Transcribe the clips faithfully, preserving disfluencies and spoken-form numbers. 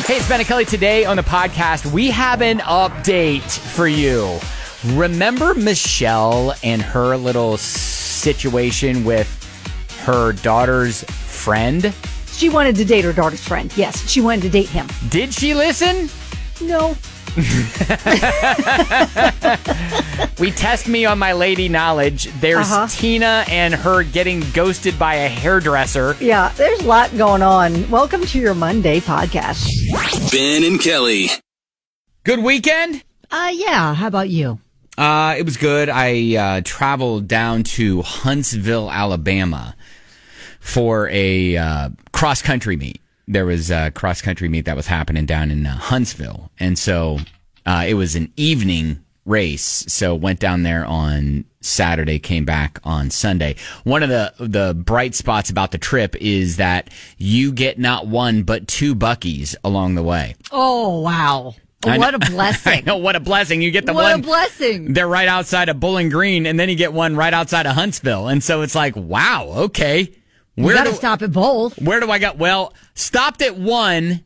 Hey, it's Ben and Kelly. Today on the podcast, we have an update for you. Remember Michelle and her little situation with her daughter's friend? She wanted to date her daughter's friend. Yes, she wanted to date him. Did she listen? No. We test me on my lady knowledge. There's Uh-huh. Tina and her getting ghosted by a hairdresser. Yeah, there's a lot going on. Welcome to your Monday podcast. Ben and Kelly. Good weekend? Uh, yeah. How about you? Uh, it was good. I uh, traveled down to Huntsville, Alabama for a uh, cross-country meet. There was a cross-country meet that was happening down in uh, Huntsville. And so uh, it was an evening race. So went down there on Saturday, came back on Sunday. One of the, the bright spots about the trip is that you get not one, but two Buc-ee's along the way. Oh, wow. What a blessing. I know, what a blessing. You get the what one. What a blessing. They're right outside of Bowling Green, and then you get one right outside of Huntsville. And so it's like, wow, okay. You Where got to do, stop at both. Where do I go? Well, stopped at one,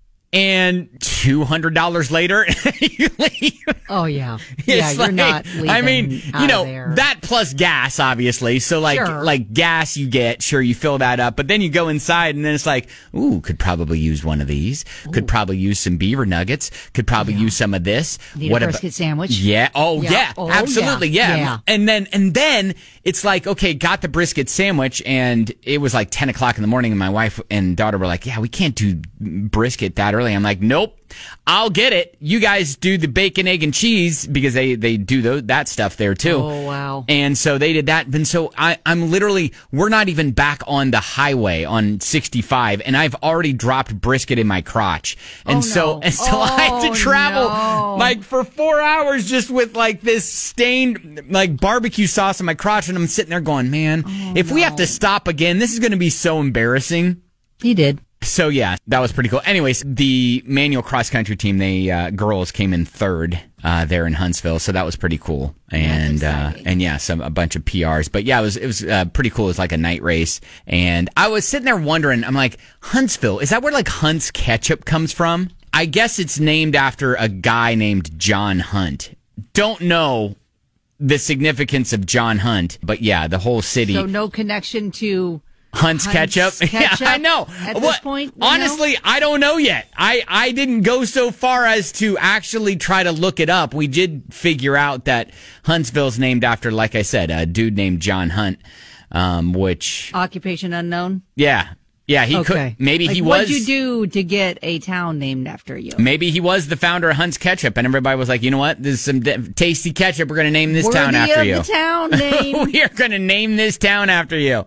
and two hundred dollars later, you leave. Oh, yeah. It's Yeah, you're like, not leaving I mean, out you know, of there. that plus gas, obviously. So, like, Sure. like gas you get, sure, you fill that up. But then you go inside, and then it's like, ooh, could probably use one of these. Could Ooh. probably use some beaver nuggets. Could probably Yeah. use some of this. Need what a about- brisket sandwich? Yeah. Oh, Yeah. yeah. Oh, Absolutely. yeah. Yeah. Yeah. And then, and then it's like, okay, got the brisket sandwich, and it was like ten o'clock in the morning, and my wife and daughter were like, yeah, we can't do brisket that early. I'm like, nope. I'll get it. You guys do the bacon, egg, and cheese because they, they do those, that stuff there too. Oh, wow. And so they did that. And so I, I'm literally, we're not even back on the highway on sixty-five, and I've already dropped brisket in my crotch. And Oh, so, no. and so I have Oh, to travel no. like for four hours just with like this stained like barbecue sauce in my crotch. And I'm sitting there going, man, Oh, if we no. have to stop again, this is going to be so embarrassing. You did. So yeah, that was pretty cool. Anyways, the manual cross country team, they uh, girls came in third uh, there in Huntsville, so that was pretty cool. And uh, and yeah, some a bunch of P Rs. But yeah, it was it was uh, pretty cool. It was like a night race, and I was sitting there wondering, I'm like, Huntsville, is that where like Hunt's ketchup comes from? I guess it's named after a guy named John Hunt. Don't know the significance of John Hunt, but yeah, the whole city. So no connection to Hunt's, Hunt's ketchup? ketchup Yeah, I know. at this What- point, you honestly, I don't know yet. I, I didn't go so far as to actually try to look it up. We did figure out that Huntsville's named after, like I said, a dude named John Hunt, um, which, occupation unknown? yeah. Yeah, he Okay. could. Maybe Like, he was. What'd you do to get a town named after you? Maybe he was the founder of Hunt's Ketchup, and everybody was like, you know what? This is some d- tasty ketchup. We're going to name this Worthy town after of you. the town name. We are going to name this town after you.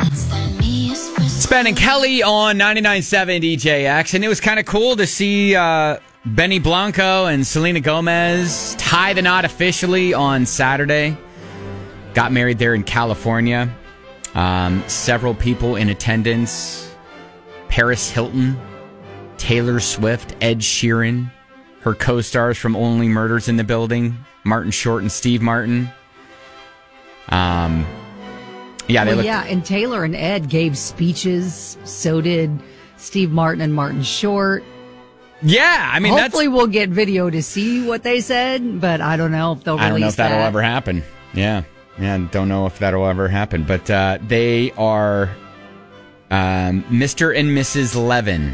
It's Ben and Kelly on ninety-nine point seven D J X, and it was kind of cool to see uh, Benny Blanco and Selena Gomez tie the knot officially on Saturday. Got married there in California. Um, several people in attendance. Paris Hilton, Taylor Swift, Ed Sheeran, her co-stars from Only Murders in the Building, Martin Short and Steve Martin. Um, yeah, they Well, looked, yeah, and Taylor and Ed gave speeches. So did Steve Martin and Martin Short. yeah. I mean, Hopefully, that's. we'll get video to see what they said, but I don't know if they'll release I don't know if that'll that. ever happen. Yeah, yeah. Don't know if that'll ever happen. But uh, they are um, Mister and Missus Levin.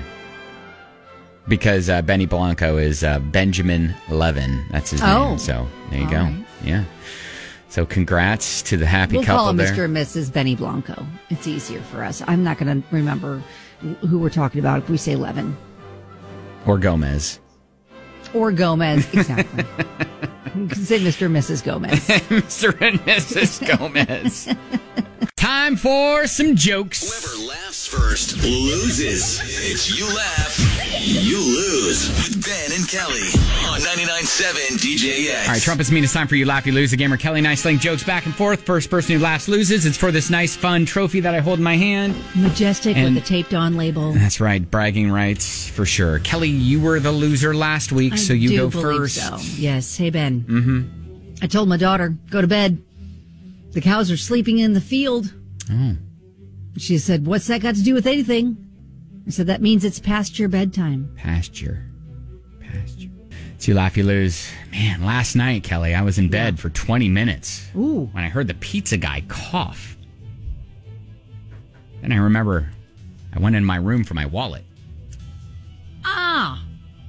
Because uh, Benny Blanco is uh, Benjamin Levin. That's his Oh. name. So there you All go. right. Yeah. So congrats to the happy We'll couple call him there. Mister and Missus Benny Blanco. It's easier for us. I'm not going to remember who we're talking about if we say Levin. Or Gomez. Or Gomez. Exactly. You can say Mister and Missus Gomez. Mister and Missus Gomez. Time for some jokes. Whoever laughs first loses. It's you laugh, you lose. With Ben and Kelly on ninety-nine point seven D J X. All right, trumpets mean it's time for you laugh, you lose. The gamer Kelly and I sling jokes back and forth. First person who laughs loses. It's for this nice, fun trophy that I hold in my hand. Majestic And- with a taped on label. That's right, bragging rights for sure. Kelly, you were the loser last week, I so you do go believe first. So. Yes. Hey, Ben. Mm-hmm. I told my daughter, go to bed. The cows are sleeping in the field. Oh. She said, what's that got to do with anything? So that means it's past your bedtime. Past your, past your. It's You Laugh, You Lose. Man, last night, Kelly, I was in bed yeah. for twenty minutes. Ooh. When I heard the pizza guy cough. Then I remember I went in my room for my wallet. Ah.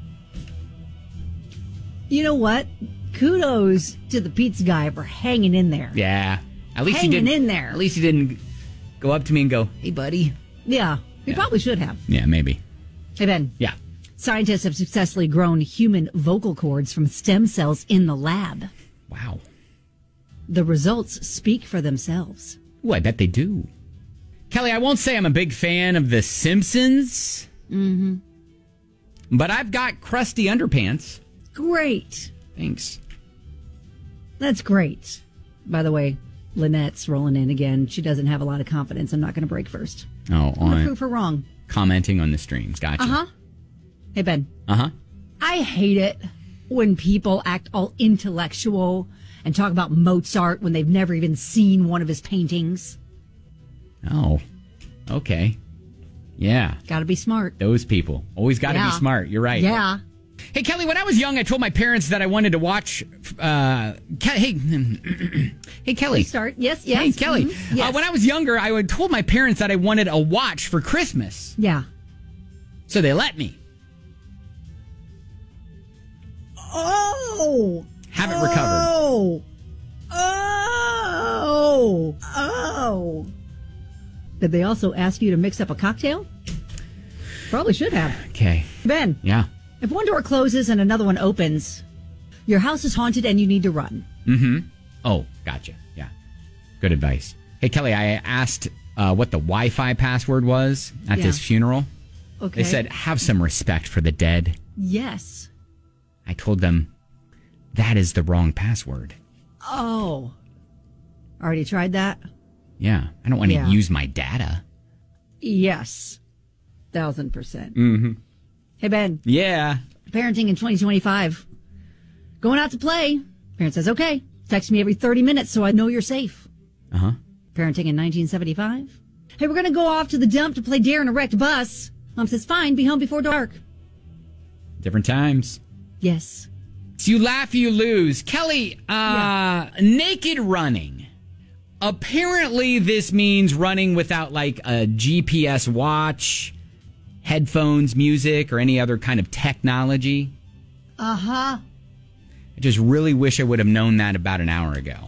You know what? Kudos to the pizza guy for hanging in there. Yeah. At least hanging he didn't, in there. At least he didn't go up to me and go, hey, buddy. Yeah. He yeah. probably should have. Yeah, maybe. Hey, Ben. Yeah. Scientists have successfully grown human vocal cords from stem cells in the lab. Wow. The results speak for themselves. Ooh, I bet they do. Kelly, I won't say I'm a big fan of The Simpsons. Mm-hmm. But I've got crusty underpants. Great. Thanks. That's great. By the way, Lynette's rolling in again. She doesn't have a lot of confidence. I'm not going to break first. Oh, I'm going to on prove her wrong. Commenting on the streams. Gotcha. Uh-huh. Hey, Ben. Uh-huh. I hate it when people act all intellectual and talk about Mozart when they've never even seen one of his paintings. Oh, okay. Yeah. Got to be smart. Those people. Always got to yeah. be smart. You're right. Yeah. Hey, Kelly, when I was young, I told my parents that I wanted to watch... Uh, Ke- hey, hey, Kelly. Please start. Yes, yes. Hey, Kelly. Mm-hmm. Yes. Uh, when I was younger, I would told my parents that I wanted a watch for Christmas. Yeah. So they let me. Oh! Haven't recovered. Oh! Oh! Oh! Did they also ask you to mix up a cocktail? Probably should have. Okay. Ben. Yeah. If one door closes and another one opens, your house is haunted and you need to run. Mm-hmm. Oh, gotcha. Yeah. Good advice. Hey, Kelly, I asked uh, what the Wi-Fi password was at yeah. this funeral. Okay. They said, have some respect for the dead. Yes. I told them, that is the wrong password. Oh. Already tried that? Yeah. I don't want to yeah. use my data. Yes. Thousand percent. Mm-hmm. Hey, Ben. Yeah. Parenting in twenty twenty-five. Going out to play. Parent says, okay. Text me every thirty minutes so I know you're safe. Uh-huh. Parenting in nineteen seventy-five. Hey, we're going to go off to the dump to play dare in a wrecked bus. Mom says, fine, be home before dark. Different times. Yes. So you laugh, you lose. Kelly, uh, yeah. naked running. Apparently this means running without like a G P S watch, headphones, music, or any other kind of technology. Uh-huh. I just really wish I would have known that about an hour ago.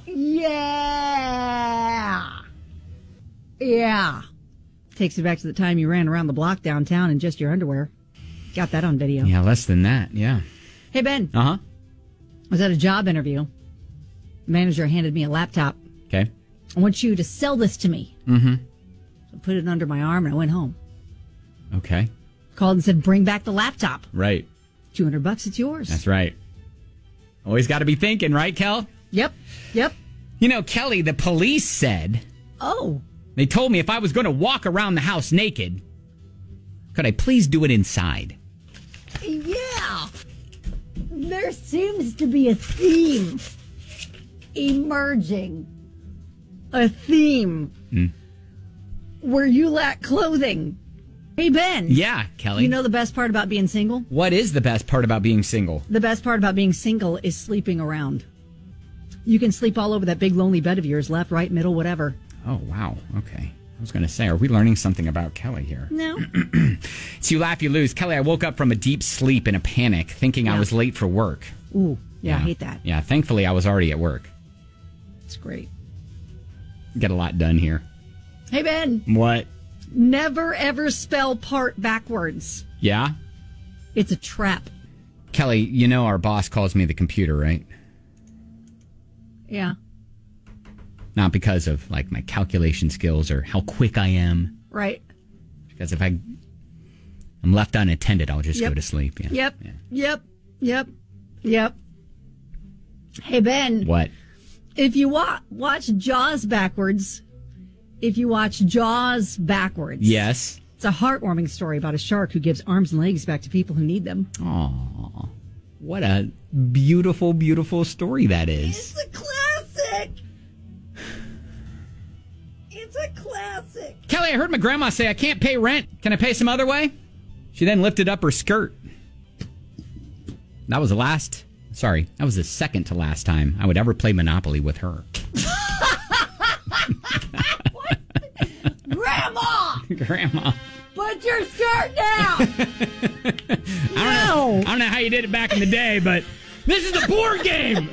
Yeah. Yeah. Takes you back to the time you ran around the block downtown in just your underwear. Got that on video. Yeah, less than that. Yeah. Hey, Ben. Uh-huh. I was at a job interview. The manager handed me a laptop. Okay. I want you to sell this to me. Mm-hmm. So I put it under my arm and I went home. Okay. Called and said, bring back the laptop. Right. two hundred bucks, it's yours. That's right. Always got to be thinking, right, Kel? Yep. Yep. You know, Kelly, the police said... Oh. They told me if I was going to walk around the house naked, could I please do it inside? Yeah. There seems to be a theme emerging. A theme mm. where you lack clothing. Hey, Ben. Yeah, Kelly. You know the best part about being single? What is the best part about being single? The best part about being single is sleeping around. You can sleep all over that big lonely bed of yours, left, right, middle, whatever. Oh, wow. Okay. I was going to say, are we learning something about Kelly here? No. So you laugh, you lose. Kelly, I woke up from a deep sleep in a panic, thinking yeah. I was late for work. Ooh, yeah, yeah, I hate that. Yeah, thankfully I was already at work. It's great. Get a lot done here. Hey, Ben. What? Never, ever spell part backwards. Yeah? It's a trap. Kelly, you know our boss calls me the computer, right? Yeah. Not because of, like, my calculation skills or how quick I am. Right. Because if I, I'm left unattended, I'll just yep. go to sleep. Yeah. Yep. Yeah. Yep. Yep. Yep. Hey, Ben. What? If you wa- watch Jaws backwards, if you watch Jaws backwards. Yes. It's a heartwarming story about a shark who gives arms and legs back to people who need them. Aw. What a beautiful, beautiful story that is. It's a classic. It's a classic. Kelly, I heard my grandma say I can't pay rent. Can I pay some other way? She then lifted up her skirt. That was the last, sorry, that was the second to last time I would ever play Monopoly with her. Grandma! Grandma. Put your skirt down! I don't know. I don't know how you did it back in the day, but this is a board game.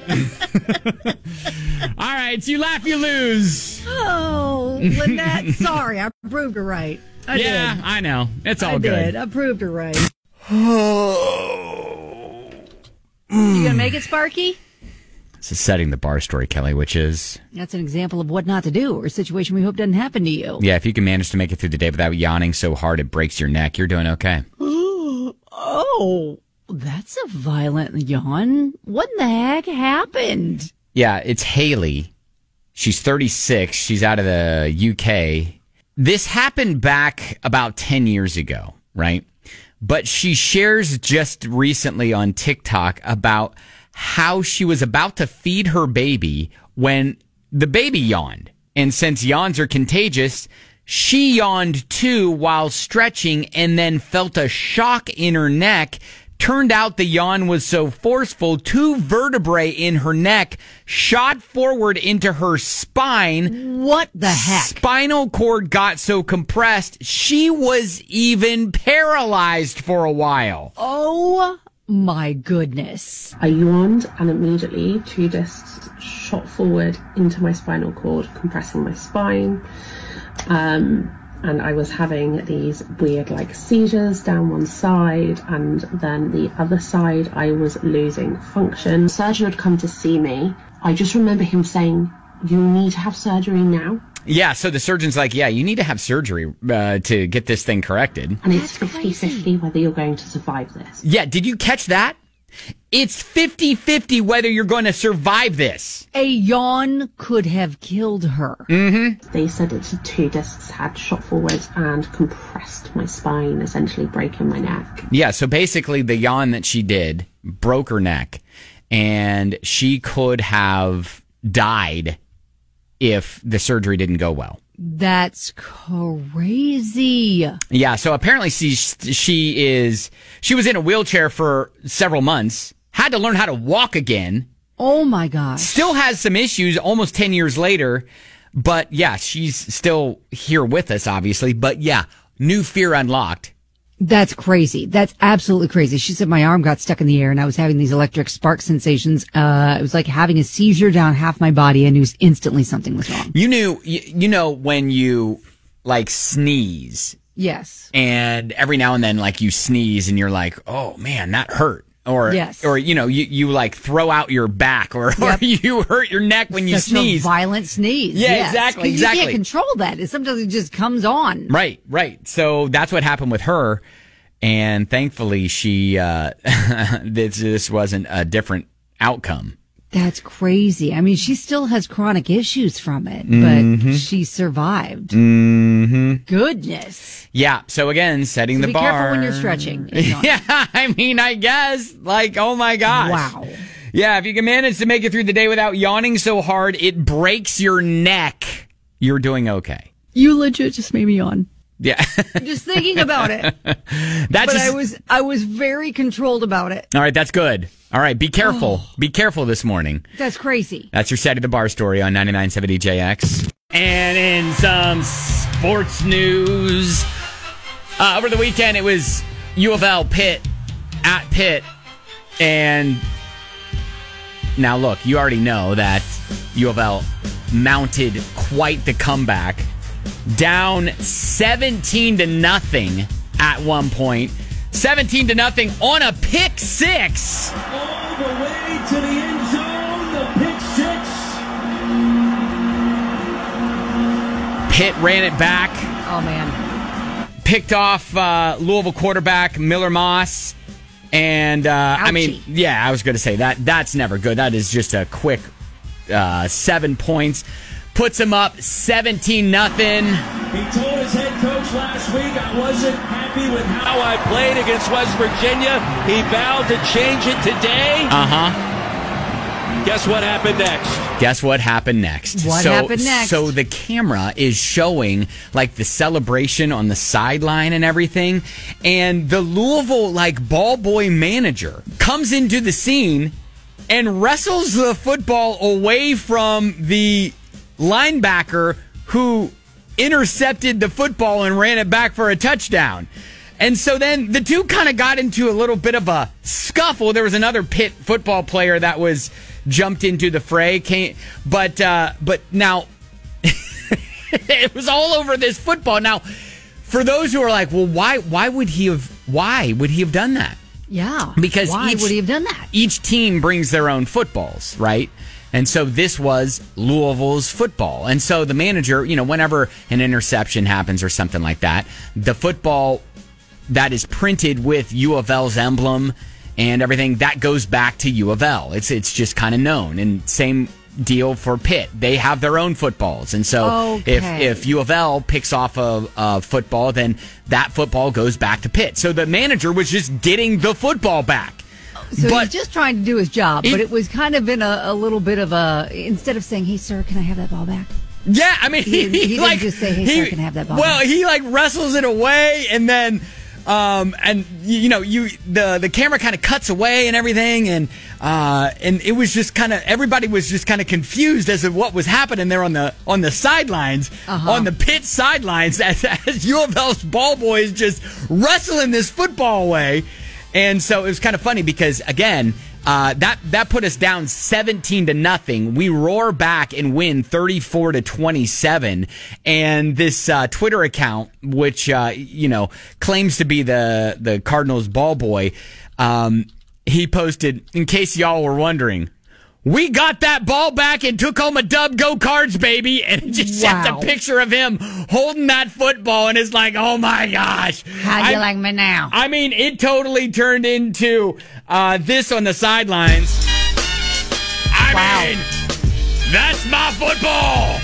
All right, so you laugh, you lose. Oh, Lynette, sorry, I proved her right. I yeah, did. I know. It's all I good. I did. I proved her right. You gonna make it, Sparky? This is setting the bar story, Kelly, which is... That's an example of what not to do, or a situation we hope doesn't happen to you. Yeah, if you can manage to make it through the day without yawning so hard it breaks your neck, you're doing okay. Oh, that's a violent yawn. What in the heck happened? Yeah, it's Haley. She's thirty-six. She's out of the U K. This happened back about ten years ago, right? But she shares just recently on TikTok about how she was about to feed her baby when the baby yawned. And since yawns are contagious, she yawned too while stretching and then felt a shock in her neck. Turned out the yawn was so forceful, two vertebrae in her neck shot forward into her spine. What the heck? Spinal cord got so compressed, she was even paralyzed for a while. Oh my goodness. I yawned and immediately two discs shot forward into my spinal cord, compressing my spine. Um... And I was having these weird, like, seizures down one side, and then the other side, I was losing function. The surgeon had come to see me. I just remember him saying, "You need to have surgery now." Yeah, so the surgeon's like, yeah, you need to have surgery uh, to get this thing corrected. And it's fifty-fifty whether you're going to survive this. Yeah, did you catch that? It's fifty-fifty whether you're going to survive this. A yawn could have killed her. Mm-hmm. They said that the two discs had shot forward and compressed my spine, essentially breaking my neck. Yeah, so basically the yawn that she did broke her neck, and she could have died if the surgery didn't go well. That's crazy. Yeah, so apparently she, she is, she was in a wheelchair for several months, had to learn how to walk again. Oh my gosh. Still has some issues almost ten years later, but yeah, she's still here with us, obviously. But yeah, new fear unlocked. That's crazy. That's absolutely crazy. She said my arm got stuck in the air and I was having these electric spark sensations. Uh, it was like having a seizure down half my body. I knew instantly something was wrong. You knew, you, you know, when you like sneeze. Yes. And every now and then, like you sneeze and you're like, oh man, that hurt. Or, yes. or, you know, you, you like throw out your back or, yep. or you hurt your neck when you Such sneeze. A violent sneeze. Yeah, yes. exactly, you exactly. You can't control that. It sometimes it just comes on. Right, right. So that's what happened with her. And thankfully she, uh, this, this wasn't a different outcome. That's crazy. I mean, she still has chronic issues from it, mm-hmm. but she survived. Mm-hmm. Goodness. Yeah. So again, setting so the be bar. Be careful when you're stretching. Yeah. I mean, I guess like, oh my gosh. Wow. Yeah. If you can manage to make it through the day without yawning so hard, it breaks your neck. You're doing okay. You legit just made me yawn. Yeah. Just thinking about it. That's but just... I was I was very controlled about it. All right, that's good. All right, be careful. Oh. Be careful this morning. That's crazy. That's your Set of the Bar story on ninety-nine point seven D J X. And in some sports news, uh, over the weekend it was U of L Pitt at Pitt. And now look, you already know that U of L mounted quite the comeback. Down seventeen to nothing at one point. seventeen to nothing on a pick six. All the way to the end zone, the pick six. Pitt ran it back. Oh, man. Picked off uh, Louisville quarterback Miller Moss. And, uh, I mean, yeah, I was going to say that. That's never good. That is just a quick uh, seven points. Puts him up seventeen nothing. He told his head coach last week, I wasn't happy with how I played against West Virginia. He vowed to change it today. Uh-huh. Guess what happened next? Guess what happened next? What so, happened next? So the camera is showing like the celebration on the sideline and everything. And the Louisville like ball boy manager comes into the scene and wrestles the football away from the linebacker who intercepted the football and ran it back for a touchdown. And so then the two kind of got into a little bit of a scuffle. There was another Pitt football player that was jumped into the fray. Came, but uh, but now it was all over this football. Now, for those who are like, well, why why would he have why would he have done that? Yeah. Because why each, would he have done that? Each team brings their own footballs, right? And so this was Louisville's football. And so the manager, you know, whenever an interception happens or something like that, the football that is printed with U of L's emblem and everything, that goes back to U of L. It's it's just kind of known. And same deal for Pitt. They have their own footballs. And so okay. if, if U of L picks off a, a football, then that football goes back to Pitt. So the manager was just getting the football back. So but he's just trying to do his job, it, but it was kind of in a, a little bit of a, instead of saying, hey, sir, can I have that ball back? Yeah, I mean, He didn't, he didn't like, just say, hey, he, sir, can I have that ball Well, back? he like wrestles it away and then... Um, and you know, you the the camera kind of cuts away and everything, and uh, and it was just kind of everybody was just kind of confused as to what was happening there on the on the sidelines, uh-huh. on the Pitt sidelines, as, as U of L's ball boys just wrestling this football away, and so it was kind of funny because again. Uh, that that put us down seventeen to nothing. We roar back and win thirty-four to twenty-seven. And this uh, Twitter account, which uh, you know claims to be the the Cardinals ball boy, um, he posted, in case y'all were wondering, we got that ball back and took home a dub. Go Cards, baby! And it just Wow. sent a picture of him holding that football, and it's like, oh my gosh! How do you I- like me now? I mean, it totally turned into uh, this on the sidelines. I Wow. mean, that's my football.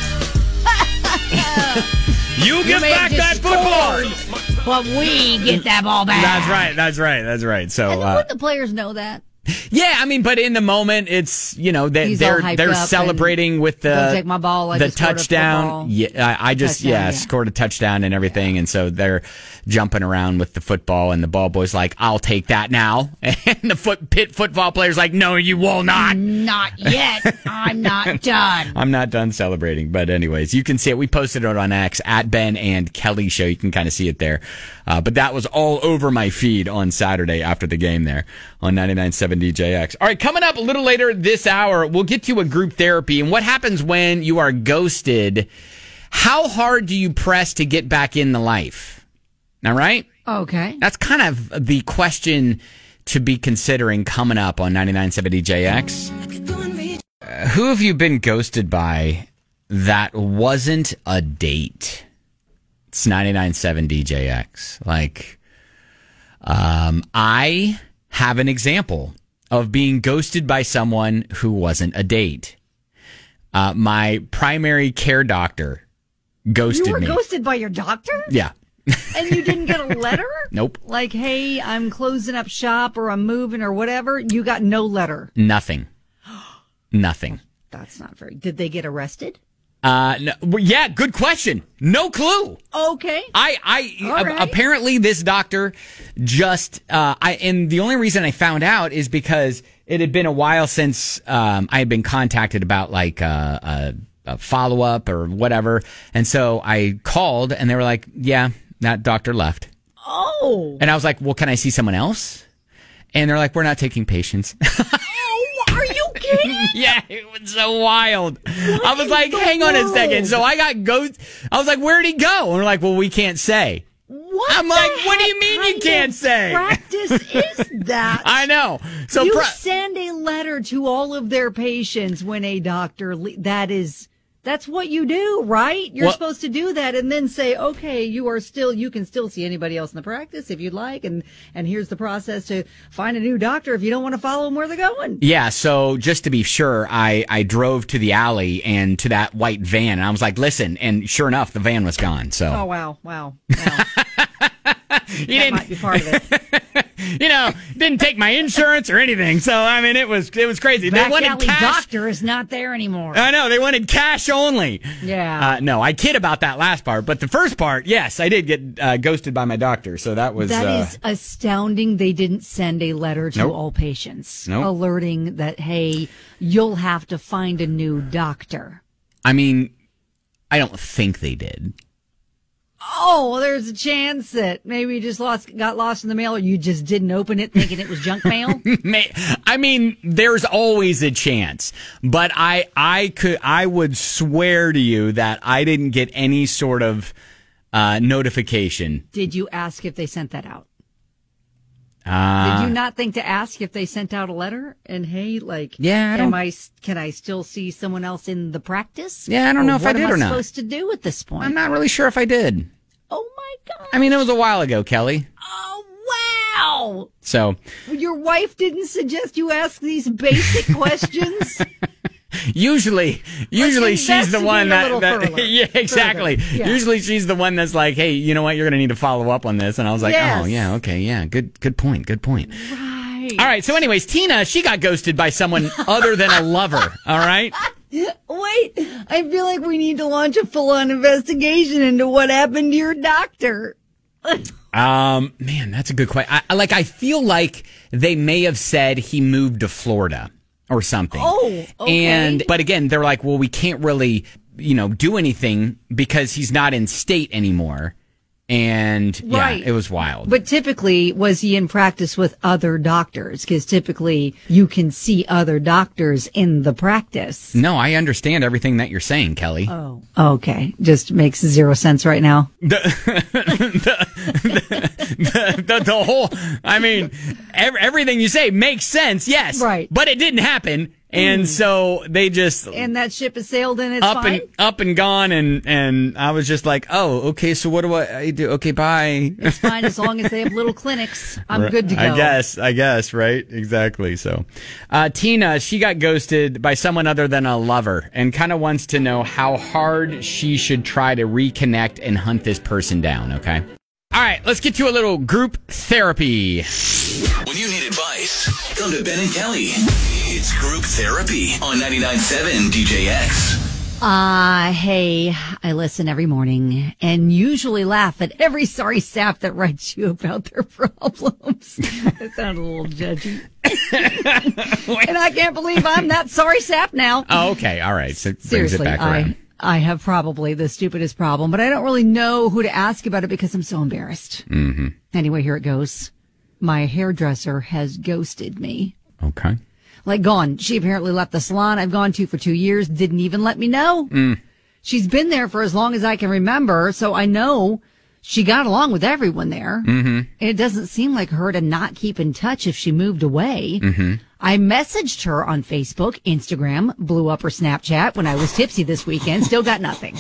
you give may back have that just football. But we get that ball back. That's right. That's right. That's right. So, And uh, wouldn't the players know that? yeah, I mean, but in the moment, it's you know they, He's all they're hyped they're up celebrating with the Don't take my ball, I the just scored a touchdown. football. Yeah, I, I just Touchdown, yeah, yeah. scored a touchdown and everything, and so they're jumping around with the football, and the ball boy's like, "I'll take that now," and the foot Pitt football player's like, "No, you will not." Not yet. I'm not done. I'm not done celebrating, but anyways, you can see it. We posted it on X at Ben and Kelly Show. You can kind of see it there. Uh, but that was all over my feed on Saturday after the game there on ninety-nine point seven D J X. All right, coming up a little later this hour, we'll get to a group therapy and what happens when you are ghosted. How hard do you press to get back in the life? All right? Okay. That's kind of the question to be considering coming up on ninety-nine point seven D J X. Uh, who have you been ghosted by that wasn't a date? It's ninety-nine point seven D J X. Like, um, I have an example of being ghosted by someone who wasn't a date. Uh, my primary care doctor ghosted You were me. ghosted by your doctor? Yeah. And you didn't get a letter? Nope. Like, hey, I'm closing up shop or I'm moving or whatever. You got no letter. Nothing. Nothing. That's not very. Did they get arrested? Uh, no, well, yeah, good question. No clue. Okay. I, I, All a- right. apparently this doctor just, uh, I, and the only reason I found out is because it had been a while since, um, I had been contacted about like, uh, a, a follow up or whatever. And so I called and they were like, yeah, that doctor left. Oh. And I was like, well, can I see someone else? And they're like, we're not taking patients. Oh, are you kidding? Yeah, it was so wild. I was like, the hang on a world? second. So I got ghost. I was like, where'd he go? And we're like, well, we can't say. What I'm the like, what do you heck mean you kind can't of say? Practice is that? I know. So you pro- send a letter to all of their patients when a doctor le- that is that's what you do, right? You're Well- supposed to do that and then say, okay, you are still you can still see anybody else in the practice if you'd like, and and here's the process to find a new doctor if you don't want to follow them where they're going. yeah. So just to be sure, I, I drove to the alley and to that white van and I was like, listen, and sure enough, the van was gone. So Oh wow, wow, wow. he That didn't, might be part of it. you know, didn't take my insurance or anything. So, I mean, it was it was crazy. Back they wanted alley cash. doctor is not there anymore. I know. They wanted cash only. Yeah. Uh, no, I kid about that last part. But the first part, yes, I did get uh, ghosted by my doctor. So that was... That uh, is astounding. They didn't send a letter to Nope. all patients Nope. alerting that, hey, you'll have to find a new doctor. I mean, I don't think they did. Oh, well, there's a chance that maybe you just lost, got lost in the mail, or you just didn't open it thinking it was junk mail. May- I mean, there's always a chance, but I, I could, I would swear to you that I didn't get any sort of uh, notification. Did you ask if they sent that out? Uh, Did you not think to ask if they sent out a letter? And hey, like, Yeah, I don't- am I? Can I still see someone else in the practice? Yeah, I don't know Or if I what did am or I not. Supposed to do at this point? I'm not really sure if I did. Oh my god! I mean, it was a while ago, Kelly. Oh wow! So Your wife didn't suggest you ask these basic questions. usually, usually she's the one that, investigate a that little further. yeah, exactly. Further, yeah. Usually she's the one that's like, hey, you know what? You're going to need to follow up on this. And I was like, Yes. oh yeah, okay, yeah, good, good point, good point. Right. All right. So, anyways, Tina, she got ghosted by someone other than a lover. All right. Wait, I feel like we need to launch a full-on investigation into what happened to your doctor. Um, man, that's a good question. I, like, I feel like they may have said he moved to Florida or something. Oh, okay. And, but again, they're like, well, we can't really, you know, do anything because he's not in state anymore. And Right. yeah, it was wild. But typically, was he in practice with other doctors? Because typically, you can see other doctors in the practice. no, I understand everything that you're saying, Kelly. Oh, okay. Just makes zero sense right now. the, the, the whole, I mean, ev- everything you say makes sense, yes. Right. But it didn't happen. And so they just And that ship has sailed and it's up fine? and up and gone. And, and I was just like, oh, okay. So what do I, I do? Okay, bye. It's fine as long as they have little clinics. I'm good to go. I guess, I guess, right? Exactly. So, uh, Tina, she got ghosted by someone other than a lover and kind of wants to know how hard she should try to reconnect and hunt this person down. Okay. All right, let's get to a little group therapy. When you need advice, come to Ben and Kelly. It's group therapy on ninety-nine point seven D J X. Uh, hey, I listen every morning and usually laugh at every sorry sap that writes you about their problems. That sounded a little judgy. And I can't believe I'm that sorry sap now. Oh, okay. All right. So it brings Seriously, it back around. I, I have probably the stupidest problem, but I don't really know who to ask about it because I'm so embarrassed. Mm-hmm. Anyway, here it goes. My hairdresser has ghosted me. Okay. Like gone. She apparently left the salon I've gone to for two years, didn't even let me know. Mm. She's been there for as long as I can remember, so I know she got along with everyone there. Mm-hmm. And it doesn't seem like her to not keep in touch if she moved away. Mm-hmm. I messaged her on Facebook, Instagram, blew up her Snapchat when I was tipsy this weekend, still got nothing.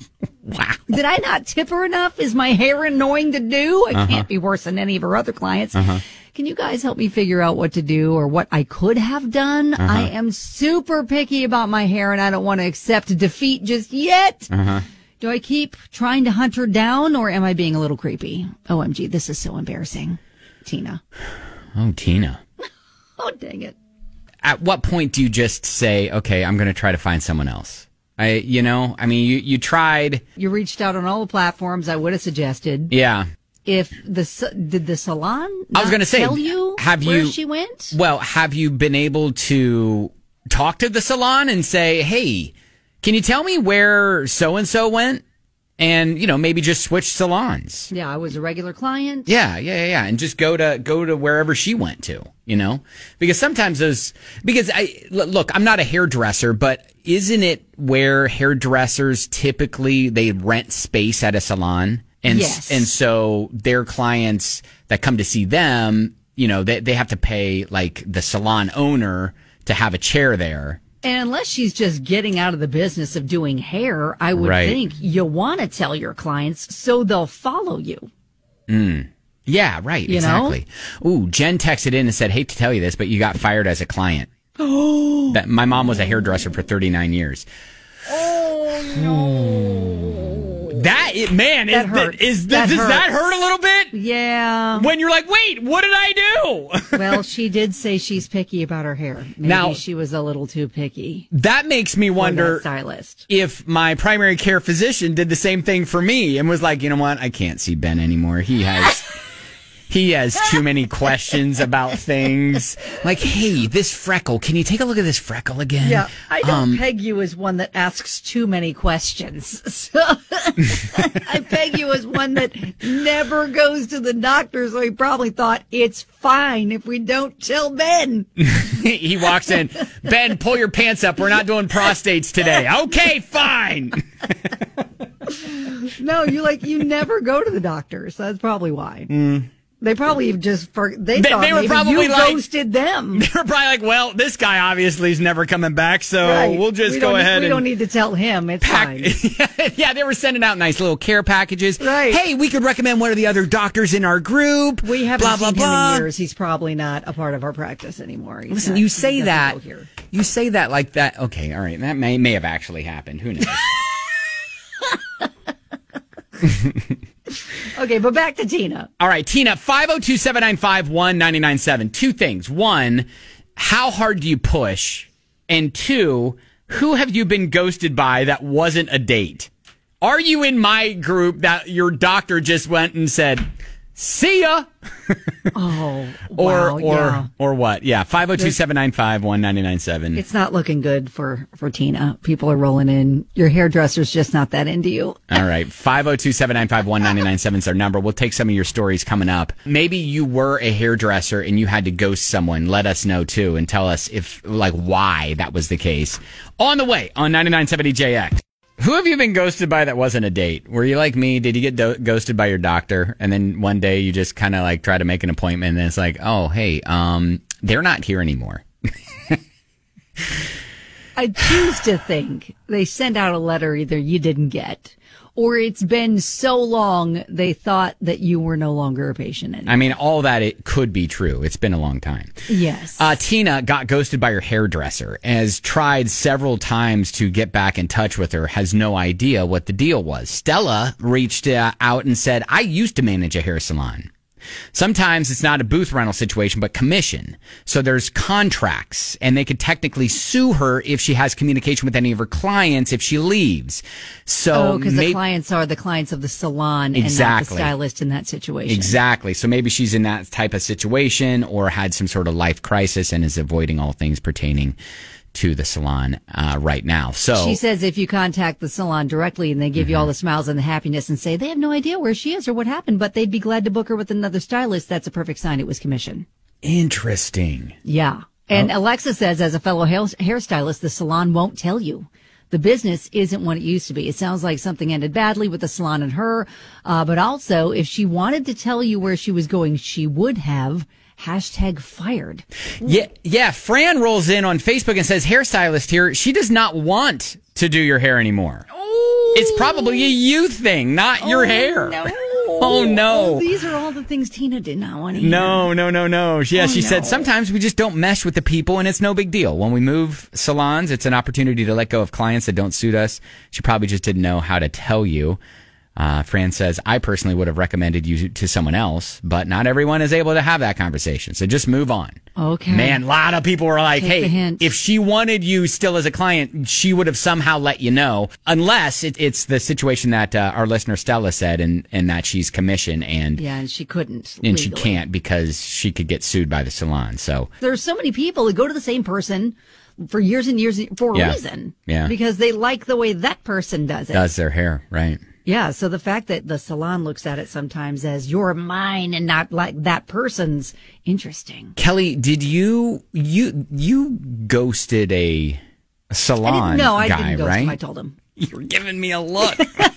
Wow. Did I not tip her enough? Is my hair annoying to do? I Uh-huh. can't be worse than any of her other clients. Uh-huh. Can you guys help me figure out what to do or what I could have done? Uh-huh. I am super picky about my hair and I don't want to accept defeat just yet. Uh-huh. Do I keep trying to hunt her down or am I being a little creepy? O M G, this is so embarrassing. Tina. Oh, Tina. Oh, dang it. At what point do you just say, okay, I'm going to try to find someone else? I, you know, I mean, you, you tried. You reached out on all the platforms I would have suggested. Yeah. If the s- did the salon I was not going to say, tell you have where you, she went? Well, have you been able to talk to the salon and say, hey, can you tell me where so-and-so went? And, you know, maybe just switch salons. Yeah, I was a regular client. Yeah, yeah, yeah, yeah. And just go to, go to wherever she went to, you know, because sometimes those, because I, l- look, I'm not a hairdresser, but isn't it where hairdressers typically, they rent space at a salon? And, Yes. and so their clients that come to see them, you know, they, they have to pay like the salon owner to have a chair there. And unless she's just getting out of the business of doing hair, I would Right. think you want to tell your clients so they'll follow you. Mm. Yeah, right. You exactly. Ooh, Jen texted in and said, hate to tell you this, but you got fired as a client. Oh. That my mom was a hairdresser for thirty-nine years. Oh, no. That is, man, That is, hurts. is, That does that hurts. hurt a little bit? Yeah. When you're like, wait, what did I do? Well, she did say she's picky about her hair. Maybe Now- she was a little too picky. That makes me for wonder that stylist. if my primary care physician did the same thing for me and was like, you know what, I can't see Ben anymore. He has he has too many questions about things. Like, hey, this freckle, can you take a look at this freckle again? Yeah, I don't Um, peg you as one that asks too many questions. So I peg you as one that never goes to the doctor, so he probably thought it's fine if we don't tell Ben. he walks in, Ben, pull your pants up. We're not doing prostates today. Okay, fine. No, you like you never go to the doctor, so that's probably why. They probably just for they, They- thought they were maybe probably you like- ghosted them. They're probably like, well, this guy obviously is never coming back, so Right. we'll just We go don't- ahead We and don't need to tell him. It's pack. fine. Yeah, they were sending out nice little care packages. Right. Hey, we could recommend one of the other doctors in our group. We haven't blah, blah, seen blah. him in years. He's probably not a part of our practice anymore. He's Listen, not- you he say doesn't that. go here. You say that like that. Okay, all right. That may may have actually happened. Who knows? Okay, but back to Tina. All right, Tina, five oh two, seven nine five, one nine nine seven. Two things. One, how hard do you push? And two, who have you been ghosted by that wasn't a date? Are you in my group that your doctor just went and said, see ya? Oh, Or wow, or yeah. or what? Yeah, five oh two, seven nine five, one nine nine seven. It's not looking good for, for Tina. People are rolling in. Your hairdresser's just not that into you. All right. five oh two, seven nine five, one nine nine seven is our number. We'll take some of your stories coming up. Maybe you were a hairdresser and you had to ghost someone. Let us know, too, and tell us if, like, why that was the case. On the way on ninety-nine point seven D J X. Who have you been ghosted by that wasn't a date? Were you like me? Did you get do- ghosted by your doctor? And then one day you just kind of, like, try to make an appointment and then it's like, oh, hey, um, they're not here anymore. I choose to think they sent out a letter either you didn't get, or it's been so long they thought that you were no longer a patient anymore. I mean, all that it could be true. It's been a long time. Yes. Uh, Tina got ghosted by her hairdresser, has tried several times to get back in touch with her, has no idea what the deal was. Stella reached uh, out and said, I used to manage a hair salon. Sometimes it's not a booth rental situation, but commission. So there's contracts, and they could technically sue her if she has communication with any of her clients if she leaves. So oh, because the may- clients are the clients of the salon and not the Exactly. stylist in that situation. Exactly. So maybe she's in that type of situation or had some sort of life crisis and is avoiding all things pertaining to the salon uh, right now. So She says if you contact the salon directly and they give you all the smiles and the happiness and say they have no idea where she is or what happened, but they'd be glad to book her with another stylist, that's a perfect sign it was commission. interesting. Yeah. And Alexa says, as a fellow hair- hairstylist, the salon won't tell you. The business isn't what it used to be. It sounds like something ended badly with the salon and her. Uh, but also, if she wanted to tell you where she was going, she would have. Hashtag fired. Yeah, yeah. Fran rolls in on Facebook and says, hairstylist here. She does not want to do your hair anymore. Oh, It's probably a you thing, not your hair. No. Oh, no. Oh, these are all the things Tina did not want to hear. No, no, no, no. Yeah, Oh, she no. said sometimes we just don't mesh with the people and it's no big deal. When we move salons, it's an opportunity to let go of clients that don't suit us. She probably just didn't know how to tell you. Uh, Fran says, I personally would have recommended you to someone else, but not everyone is able to have that conversation. So just move on. Okay. Man, a lot of people were like, Take the hey, hint. if she wanted you still as a client, she would have somehow let you know, unless it, it's the situation that uh, our listener Stella said and, and that she's commission and, Yeah, and she couldn't. and she legally. can't because she could get sued by the salon. So There's so many people that go to the same person for years and years for a Yeah. reason. Yeah. Because they like the way that person does it. does their hair, right? Yeah, so the fact that the salon looks at it sometimes as you're mine and not like that person's interesting. Kelly, did you you you ghosted a salon I didn't, no, I guy, didn't ghost right? him. I told him. You were giving me a look.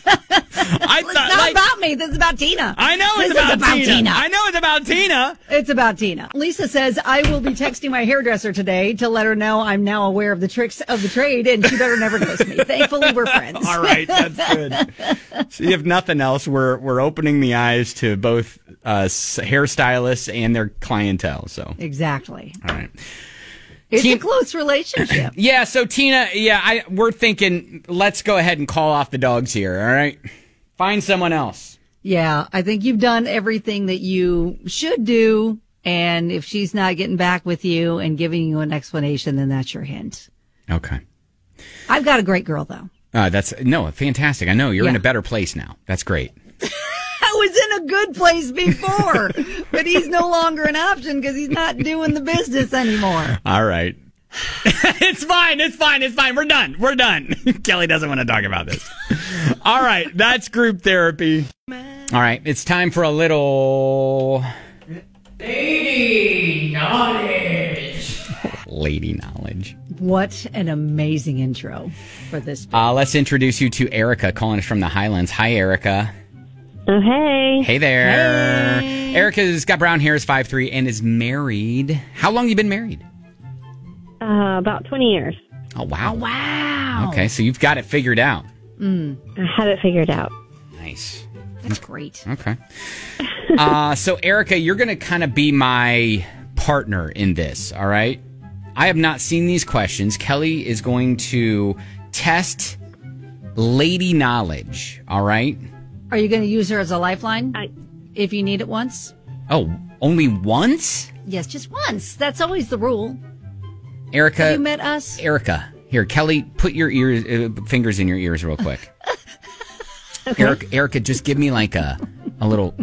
I It's thought, not like, about me. This is about Tina. I know it's This is about, about Tina. Tina. I know it's about Tina. It's about Tina. Lisa says, I will be texting my hairdresser today to let her know I'm now aware of the tricks of the trade and she better never ghost me. Thankfully, we're friends. All right, that's good. See, if nothing else, we're we're opening the eyes to both uh, hairstylists and their clientele. So, Exactly. all right. It's Tina- a close relationship. Yeah, so Tina, yeah, I we're thinking let's go ahead and call off the dogs here, all right? Find someone else. Yeah, I think you've done everything that you should do. And if she's not getting back with you and giving you an explanation, then that's your hint. Okay. I've got a great girl, though. Uh, that's no, fantastic. I know you're Yeah. in a better place now. That's great. I was in a good place before, but he's no longer an option because he's not doing the business anymore. All right. It's fine. It's fine. It's fine. We're done. We're done. Kelly doesn't want to talk about this. All right. That's group therapy. All right. It's time for a little lady knowledge. Lady knowledge. What an amazing intro for this. Uh, let's introduce you to Erica calling us from the Highlands. Hi, Erica. Oh, hey. Hey there. Hey. Erica's got brown hair, is five three, and is married. How long you been married? Uh, about twenty years. Oh, wow. Wow. Okay, so you've got it figured out. I have it figured out. Nice. That's great. Okay. uh, so, Erica, you're going to kind of be my partner in this, all right? I have not seen these questions. Kelly is going to test lady knowledge, all right? Are you going to use her as a lifeline I, if you need it once? Oh, only once? Yes, just once. That's always the rule. Erica. Have you met us? Erica. Here, Kelly, put your ears, uh, fingers in your ears real quick. okay. Erica, Erica, just give me like a a little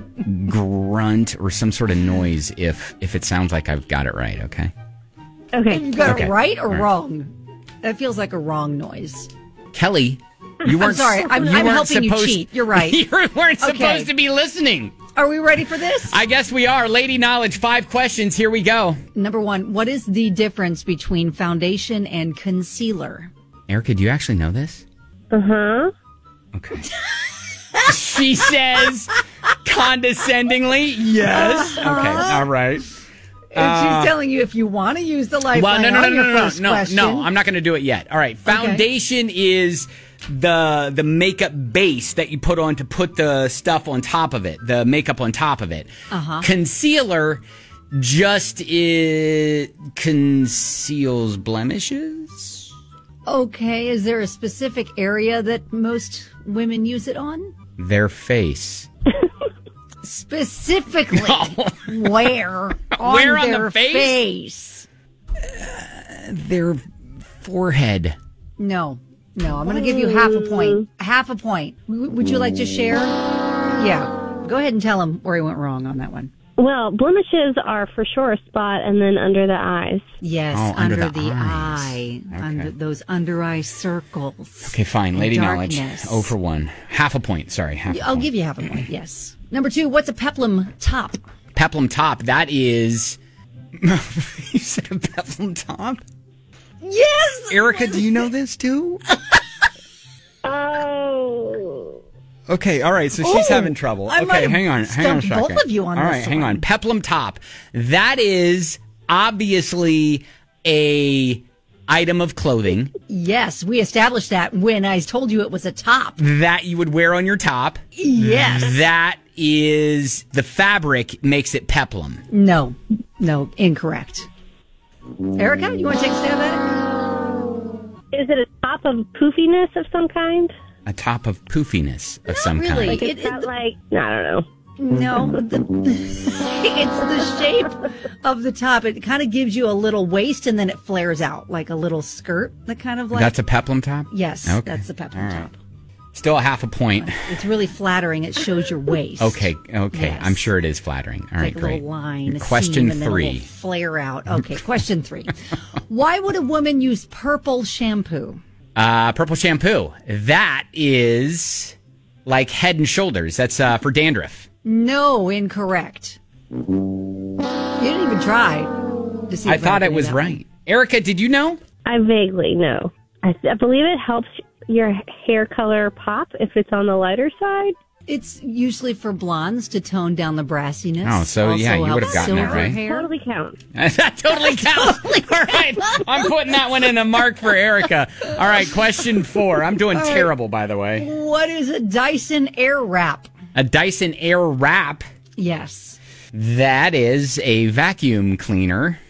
grunt or some sort of noise if if it sounds like I've got it right, okay? Okay. You got Okay. it right or All right. wrong? That feels like a wrong noise. Kelly, you weren't sorry. I'm- you I'm weren't helping you supposed- cheat. You're right. You weren't supposed Okay. to be listening. Are we ready for this? I guess we are. Lady knowledge, five questions. Here we go. Number one, what is the difference between foundation and concealer? Erica, do you actually know this? Uh-huh. Okay. She says condescendingly, yes. Okay, all right. And she's telling you if you want to use the lifeline Well, no, no, on no, your no, no, first no, question. no. I'm not going to do it yet. All right. Foundation is the the makeup base that you put on to put the stuff on top of it, the makeup on top of it. Uh-huh. Concealer just it conceals blemishes. Okay, is there a specific area that most women use it on? Their face. Specifically, where? On Where on their the face? face? Their forehead. No, no. I'm going to give you half a point. Half a point. W- would you like to share? Yeah. Go ahead and tell him where he went wrong on that one. Well, blemishes are for sure a spot and then under the eyes. Yes, Oh, under under, the the, eyes. eye, Okay. under those under eye circles. Okay, fine. and Lady darkness. knowledge. Oh for one. Half a point. Sorry. Half a I'll point. give you half a point. Yes. Number two. What's a peplum top? Peplum top. That is. You said a peplum top? Yes. Erica, do you know this too? Oh. Okay, all right. So she's Oh, having trouble. I might Okay, have hang on, hang on a stumped second. both of you on all this right, hang one. on. Peplum top. That is obviously a item of clothing Yes, we established that when I told you it was a top. that you would wear on your top. Yes. That is the fabric makes it peplum. No, no, incorrect. Erica, you want to take a stab at Is it a top of poofiness of some kind? A top of poofiness of some really. Like kind. it's It- got it- like, I don't know. it? No, the, it's the shape of the top. It kind of gives you a little waist and then it flares out like a little skirt. That kind of like That's a peplum top? yes, Okay. that's the peplum All right. top. Still a half a point. It's really flattering. It shows your waist. Okay, okay. Yes. I'm sure it is flattering. All right, Like a great. little line, a Question seam, and then a three. little flare out. Okay, question three. Why would a woman use purple shampoo? Uh, purple shampoo. That is like Head and Shoulders. That's uh, for dandruff. No, incorrect. You didn't even try to see. I if thought I it could was do that one. right. Erica, did you know? I vaguely know. I, I believe it helps your hair color pop if it's on the lighter side. It's usually for blondes to tone down the brassiness. Oh, so, yeah, Also you would helps have gotten that silver right. hair. Totally counts. That totally counts. All right. I'm putting that one in a mark for Erica. All right, question four. I'm doing terrible, by the way. What is a Dyson Airwrap? A Dyson Airwrap. Yes. That is a vacuum cleaner.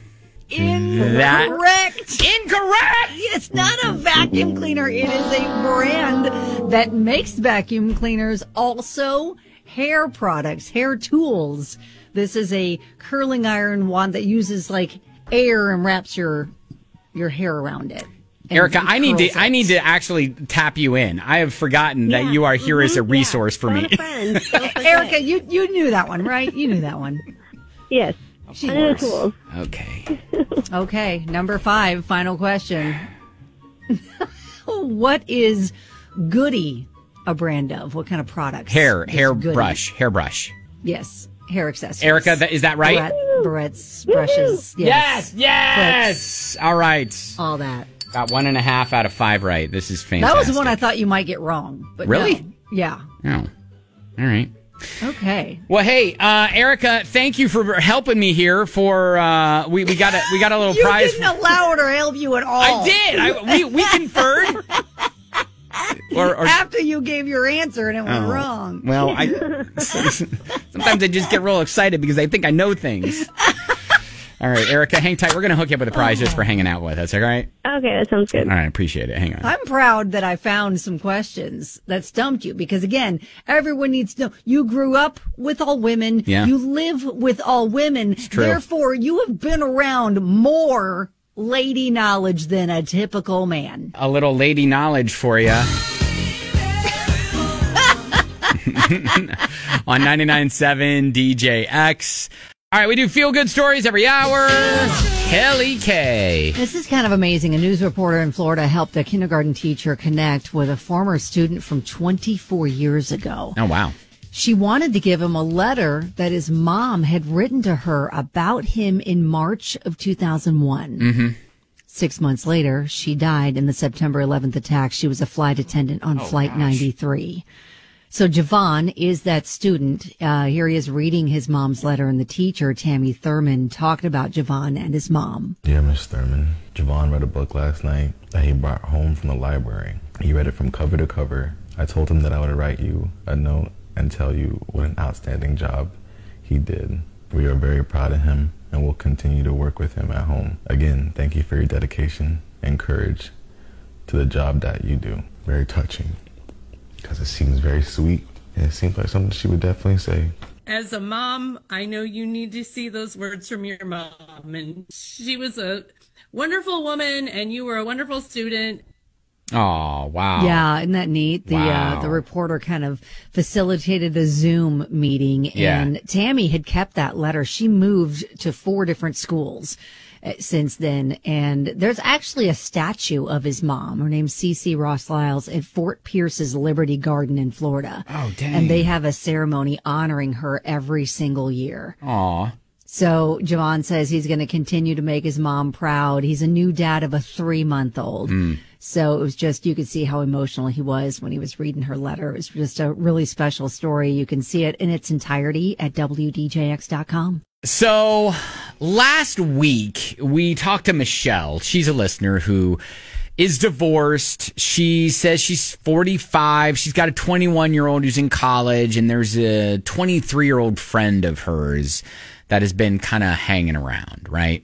Incorrect. Incorrect. It's not a vacuum cleaner. It is a brand that makes vacuum cleaners, also hair products, hair tools. This is a curling iron wand that uses like air and wraps your your hair around it. Erica, I need to it. I need to actually tap you in. I have forgotten yeah. that you are here mm-hmm. as a resource yeah. for me. Erica, you you knew that one, right? You knew that one. Yes. She I know the tools. Okay. Okay, number five, final question. What is Goody a brand of? What kind of products? Hair, hair Goody? brush, hairbrush. Yes, hair accessories. Erica, that, is that right? Barrette, barrettes, brushes. Yes, yes. yes. All right. All that. Got one and a half out of five right. This is fantastic. That was one I thought you might get wrong. But really? No. Yeah. Oh, all right. Okay. Well, hey, uh, Erica, thank you for helping me here. For uh, we we got a we got a little you prize. You didn't allow her to help you at all. I did. I, we we conferred. or, or, After you gave your answer and it went oh, wrong. Well, I sometimes I just get real excited because I think I know things. All right, Erica, hang tight. We're going to hook you up with a prize oh. just for hanging out with us, all right? Okay, that sounds good. All right, appreciate it. Hang on. I'm proud that I found some questions that stumped you because, again, everyone needs to know you grew up with all women. Yeah. You live with all women. It's true. Therefore, you have been around more lady knowledge than a typical man. A little lady knowledge for you. On ninety-nine point seven D J X. All right, we do feel-good stories every hour. Kelly K. This is kind of amazing. A news reporter in Florida helped a kindergarten teacher connect with a former student from twenty-four years ago. Oh, wow. She wanted to give him a letter that his mom had written to her about him in March of two thousand one. Mm-hmm. Six months later, she died in the September eleventh attack. She was a flight attendant on oh, Flight gosh. ninety-three. So Javon is that student. Uh, here he is reading his mom's letter, and the teacher, Tammy Thurman, talked about Javon and his mom. Dear Miss Thurman, Javon read a book last night that he brought home from the library. He read it from cover to cover. I told him that I would write you a note and tell you what an outstanding job he did. We are very proud of him and will continue to work with him at home. Again, thank you for your dedication and courage to the job that you do. Very touching. Because it seems very sweet, and it seems like something she would definitely say. As a mom, I know you need to see those words from your mom. And she was a wonderful woman, and you were a wonderful student. Oh, wow. Yeah, isn't that neat? The wow. uh, the reporter kind of facilitated a Zoom meeting, yeah. and Tammy had kept that letter. She moved to four different schools since then, and there's actually a statue of his mom. Her name's Cece Ross Lyles at Fort Pierce's Liberty Garden in Florida. Oh, dang. And they have a ceremony honoring her every single year. Aw. So Javon says he's going to continue to make his mom proud. He's a new dad of a three-month-old. Mm. So it was just, you could see how emotional he was when he was reading her letter. It was just a really special story. You can see it in its entirety at W D J X dot com. So last week we talked to Michelle. She's a listener who is divorced. She says she's forty-five. She's got a twenty-one-year-old who's in college, and there's a twenty-three-year-old friend of hers that has been kind of hanging around, right?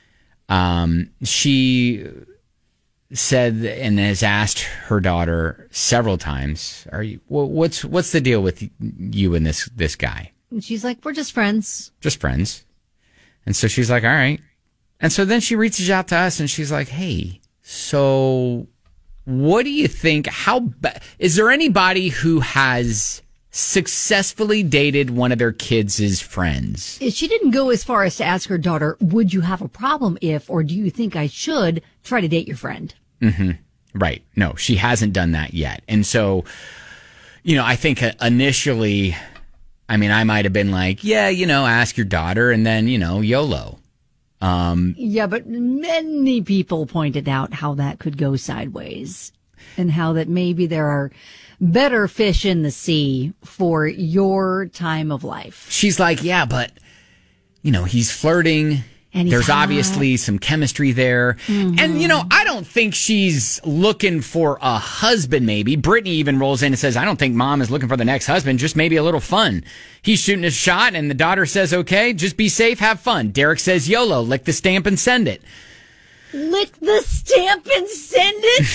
Um, she said and has asked her daughter several times, "Are you? What's what's the deal with you and this this guy?" And she's like, we're just friends. Just friends. And so she's like, all right. And so then she reaches out to us and she's like, hey, so what do you think? How ba- is there anybody who has successfully dated one of their kids' friends? She didn't go as far as to ask her daughter, would you have a problem if, or do you think I should try to date your friend? Mm-hmm. Right. No, she hasn't done that yet. And so, you know, I think initially, I mean, I might have been like, yeah, you know, ask your daughter and then, you know, YOLO. Um, yeah, but many people pointed out how that could go sideways and how that maybe there are better fish in the sea for your time of life. She's like, yeah, but, you know, he's flirting. And he's There's hot. obviously some chemistry there. Mm-hmm. And, you know, I don't think she's looking for a husband, maybe. Brittany even rolls in and says, I don't think mom is looking for the next husband, just maybe a little fun. He's shooting his shot, and the daughter says, okay, just be safe, have fun. Derek says, YOLO, lick the stamp and send it. Lick the stamp and send it?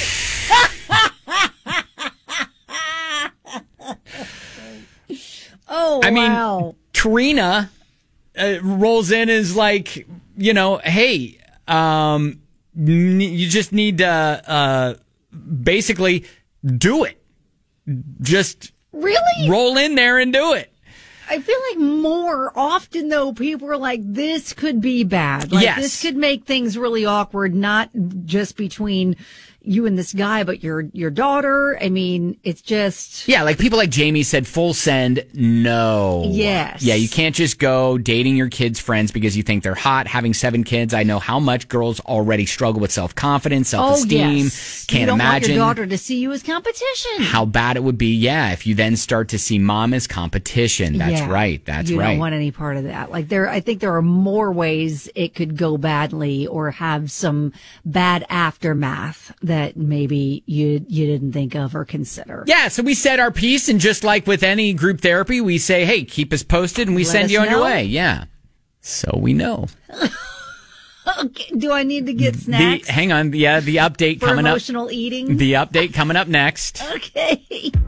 Oh, I mean, wow. Karina uh, rolls in and is like, you know, hey, um, n- you just need to uh, basically do it. Just Really? roll in there and do it. I feel like more often, though, people are like, this could be bad. Like, Yes. this could make things really awkward, not just between you and this guy, but your your daughter. I mean, it's just... Yeah, like people like Jamie said, full send, no. Yes. Yeah, you can't just go dating your kids' friends because you think they're hot, having seven kids. I know how much girls already struggle with self-confidence, self-esteem. Oh, yes. Can't you don't imagine want your daughter to see you as competition. how bad it would be, yeah, if you then start to see mom as competition. That's Yeah. right. That's you right. You don't want any part of that. Like there, I think there are more ways it could go badly or have some bad aftermath that maybe you you didn't think of or consider. Yeah, so we said our piece, and just like with any group therapy, we say, hey, keep us posted, and we Let send us you on your know. way. Yeah. So we know. Okay. Do I need to get snacks The, hang on. Yeah, the update for coming up. emotional eating? The update coming up next. Okay.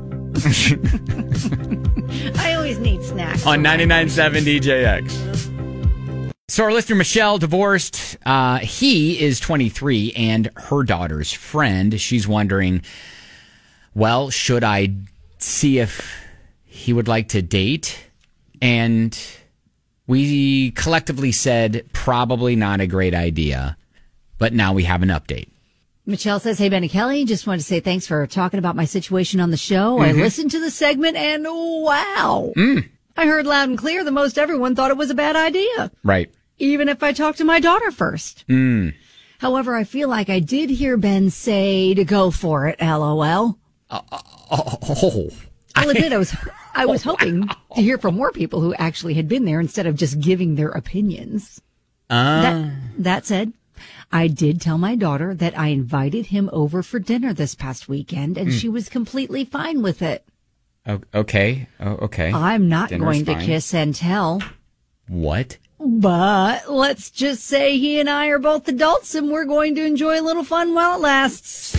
I always need snacks. On ninety-nine point seven D J X. So our listener, Michelle, divorced. Uh, he is twenty-three and her daughter's friend. She's wondering, well, should I see if he would like to date? And we collectively said probably not a great idea. But now we have an update. Michelle says, hey, Benny Kelly, just wanted to say thanks for talking about my situation on the show. I listened to the segment and wow. Mm. I heard loud and clear that most everyone thought it was a bad idea. Right. Even if I talked to my daughter first. Mm. However, I feel like I did hear Ben say to go for it, LOL. Uh, oh. Well, it did. I was, I was hoping to hear from more people who actually had been there instead of just giving their opinions. Uh. That, that said, I did tell my daughter that I invited him over for dinner this past weekend, and Mm. she was completely fine with it. O- Okay. Oh, okay. I'm not Dinner's going to fine. kiss and tell. What? But let's just say he and I are both adults and we're going to enjoy a little fun while it lasts.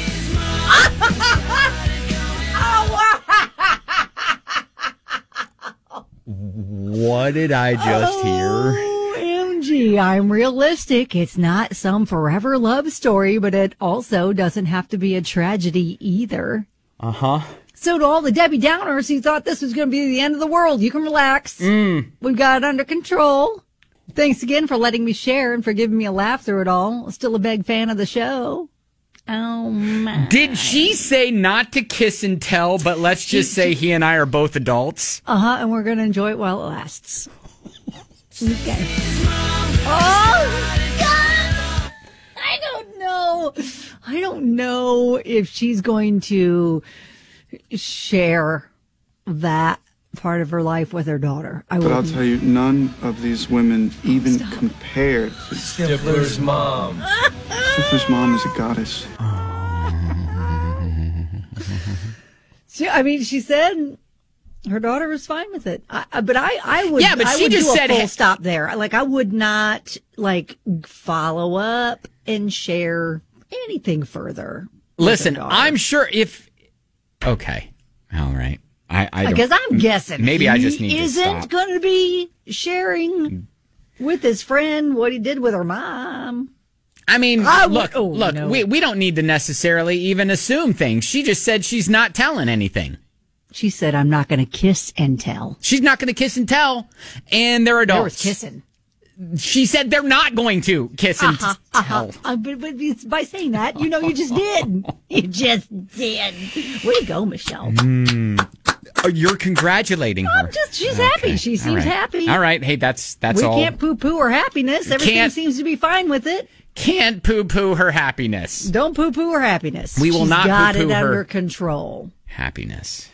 What did I just hear? O M G, I'm realistic. It's not some forever love story, but it also doesn't have to be a tragedy either. Uh-huh. So to all the Debbie Downers who thought this was going to be the end of the world, you can relax. Mm. We've got it under control. Thanks again for letting me share and for giving me a laugh through it all. Still a big fan of the show. Oh, my. Did she say not to kiss and tell, but let's just say he and I are both adults? Uh-huh, and we're going to enjoy it while it lasts. Okay. Oh, God! I don't know. I don't know if she's going to share that part of her life with her daughter. I But I'll wouldn't. tell you, none of these women even compare to Stifler's mom. Stifler's mom is a goddess. She, I mean, she said her daughter was fine with it. I, I- but I, I would, Yeah, but I she would just do a said- full stop there. Like, I would not like follow up and share anything further. with her Listen, daughter. I'm sure if... Okay. All right. I, I, I don't- guess I'm guessing. Maybe I just he need to isn't stop. going to be sharing with his friend what he did with her mom. I mean, I would- look, oh, look, no. we, we don't need to necessarily even assume things. She just said she's not telling anything. She said, I'm not going to kiss and tell. She's not going to kiss and tell, and they're There adults. was kissing. She said they're not going to kiss and Uh-huh, tell. uh-huh. Uh, but, but it's- by saying that, you know, you just did. You just did. Way to go, Michelle. Mm. Oh, you're congratulating her. I'm just, she's happy. She All seems right. happy. All right. Hey, that's that's we all. can't poo-poo her happiness. Everything Can't- seems to be fine with it. Can't poo-poo her happiness. Don't poo-poo her happiness. We will She's not got poo-poo it her- under control. Happiness.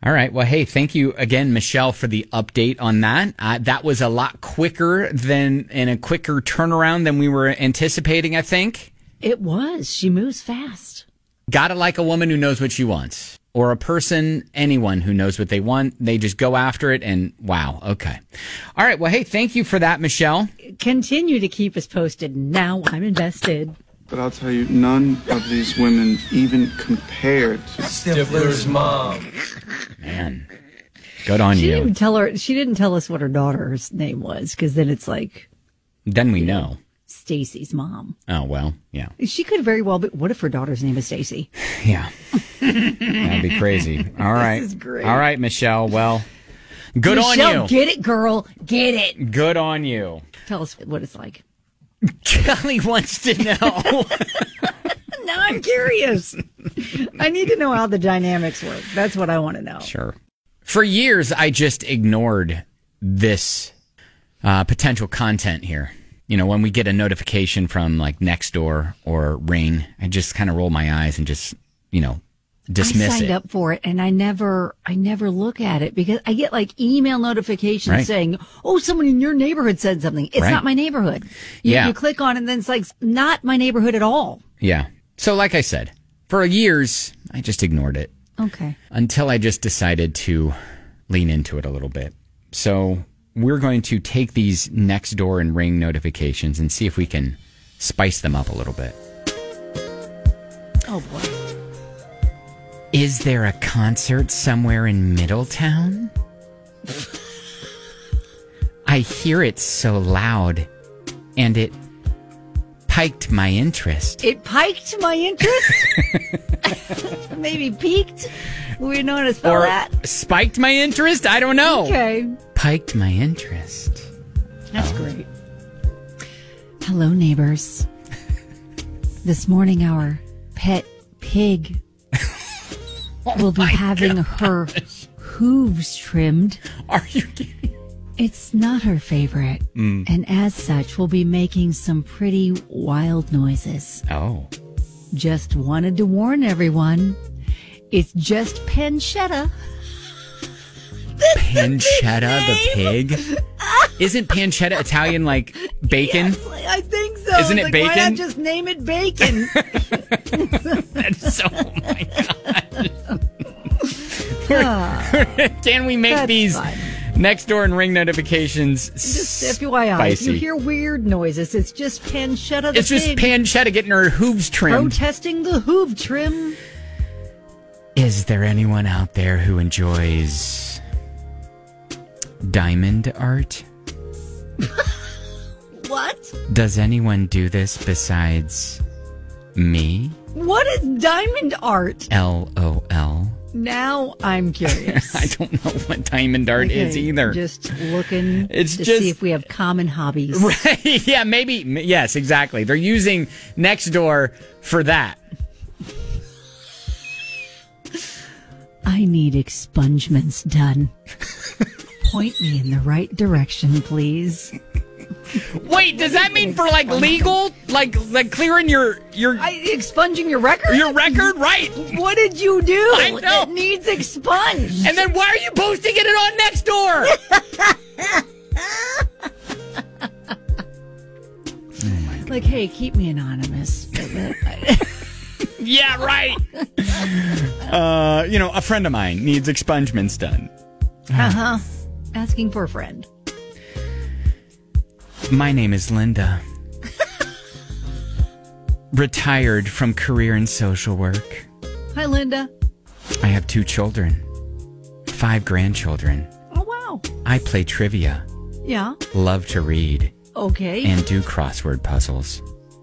All right. Well, hey, thank you again, Michelle, for the update on that. Uh, that was a lot quicker than, and a quicker turnaround than we were anticipating, I think. It was. She moves fast. Gotta like a woman who knows what she wants. Or a person, anyone who knows what they want. They just go after it and wow. Okay. All right. Well, hey, thank you for that, Michelle. Continue to keep us posted. Now I'm invested. But I'll tell you, none of these women even compare to Stifler's mom. Man, good on She you. didn't tell her. She didn't tell us what her daughter's name was, because then it's like Then we know. Stacy's mom. Oh, well, yeah. She could very well be. What if her daughter's name is Stacy? Yeah. That'd be crazy. All right. This is great. All right, Michelle. Well, good Michelle, on you. Get it, girl. Get it. Good on you. Tell us what it's like. Kelly wants to know. Now I'm curious. I need to know how the dynamics work. That's what I want to know. Sure. For years, I just ignored this uh, potential content here. You know, when we get a notification from like Nextdoor or Ring, I just kind of roll my eyes and just, you know, dismiss I signed it. up for it, and I never, I never look at it because I get like email notifications Right. saying, "Oh, someone in your neighborhood said something." It's Right. not my neighborhood. You, Yeah. you click on it, and then it's like not my neighborhood at all. Yeah. So like I said, for years, I just ignored it Okay. until I just decided to lean into it a little bit. So we're going to take these Nextdoor and Ring notifications and see if we can spice them up a little bit. Oh boy. Is there a concert somewhere in Middletown? I hear it so loud, and it piked my interest. It piked my interest. Maybe peaked. We know how to spell Or that. spiked my interest? I don't know. Okay. Piked my interest. That's great. Hello, neighbors. This morning, our pet pig will be having her hooves trimmed. Are you kidding? It's not her favorite, Mm. and as such, we'll be making some pretty wild noises. Oh. Just wanted to warn everyone, it's just pancetta. Pancetta the pig? Isn't pancetta Italian like bacon? Yes, I think so. Isn't It's it like, why bacon? not just name it bacon? That's so, oh my Ah, God. Can we make that's these fine. Nextdoor and Ring notifications Just F Y I, spicy? if you hear weird noises, it's just pancetta the It's just pig pancetta getting her hooves trimmed. protesting the hoof trim. Is there anyone out there who enjoys diamond art? What? Does anyone do this besides me? What is diamond art? L O L. Now I'm curious. I don't know what diamond art is Okay, either. Just looking It's to just- see if we have common hobbies. Right? Yeah, maybe. m- Yes, exactly. They're using Nextdoor for that. I need expungements done. Point me in the right direction, please. Wait, does that mean for like legal, like like clearing your your I, expunging your record? your record, right? What did you do I know. that needs expunged? And then why are you posting it on Nextdoor? Like, hey, keep me anonymous. Yeah, right. uh, you know, a friend of mine needs expungements done. Uh-huh. Asking for a friend. My name is Linda. Retired from career in social work. Hi, Linda. I have two children, five grandchildren. Oh, wow. I play trivia, Yeah. love to read, Okay. and do crossword puzzles.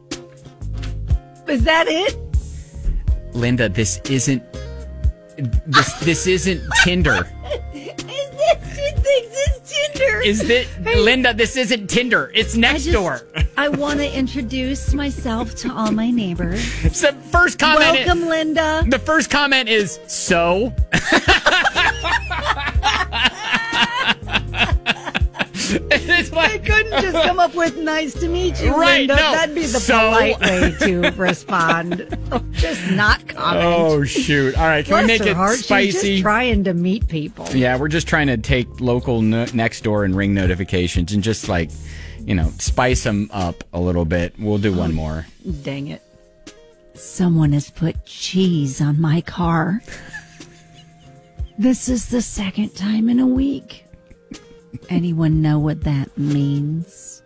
Is that it? Linda, this isn't this this isn't Tinder. Is this she thinks it's Tinder? Is that Linda? This isn't Tinder. It's Nextdoor. I, just- I want to introduce myself to all my neighbors. So first comment. Welcome, Linda. The first comment is so. It's I couldn't just come up with "nice to meet you," Right, Linda. no. That'd be the So- polite way to respond. Just not comment. Oh, shoot. All right, can Bless we make her it heart. She's spicy? just trying to meet people. Yeah, we're just trying to take local no- next door and Ring notifications and just like, you know, spice them up a little bit. We'll do one more. Dang it. Someone has put cheese on my car. This is the second time in a week. Anyone know what that means?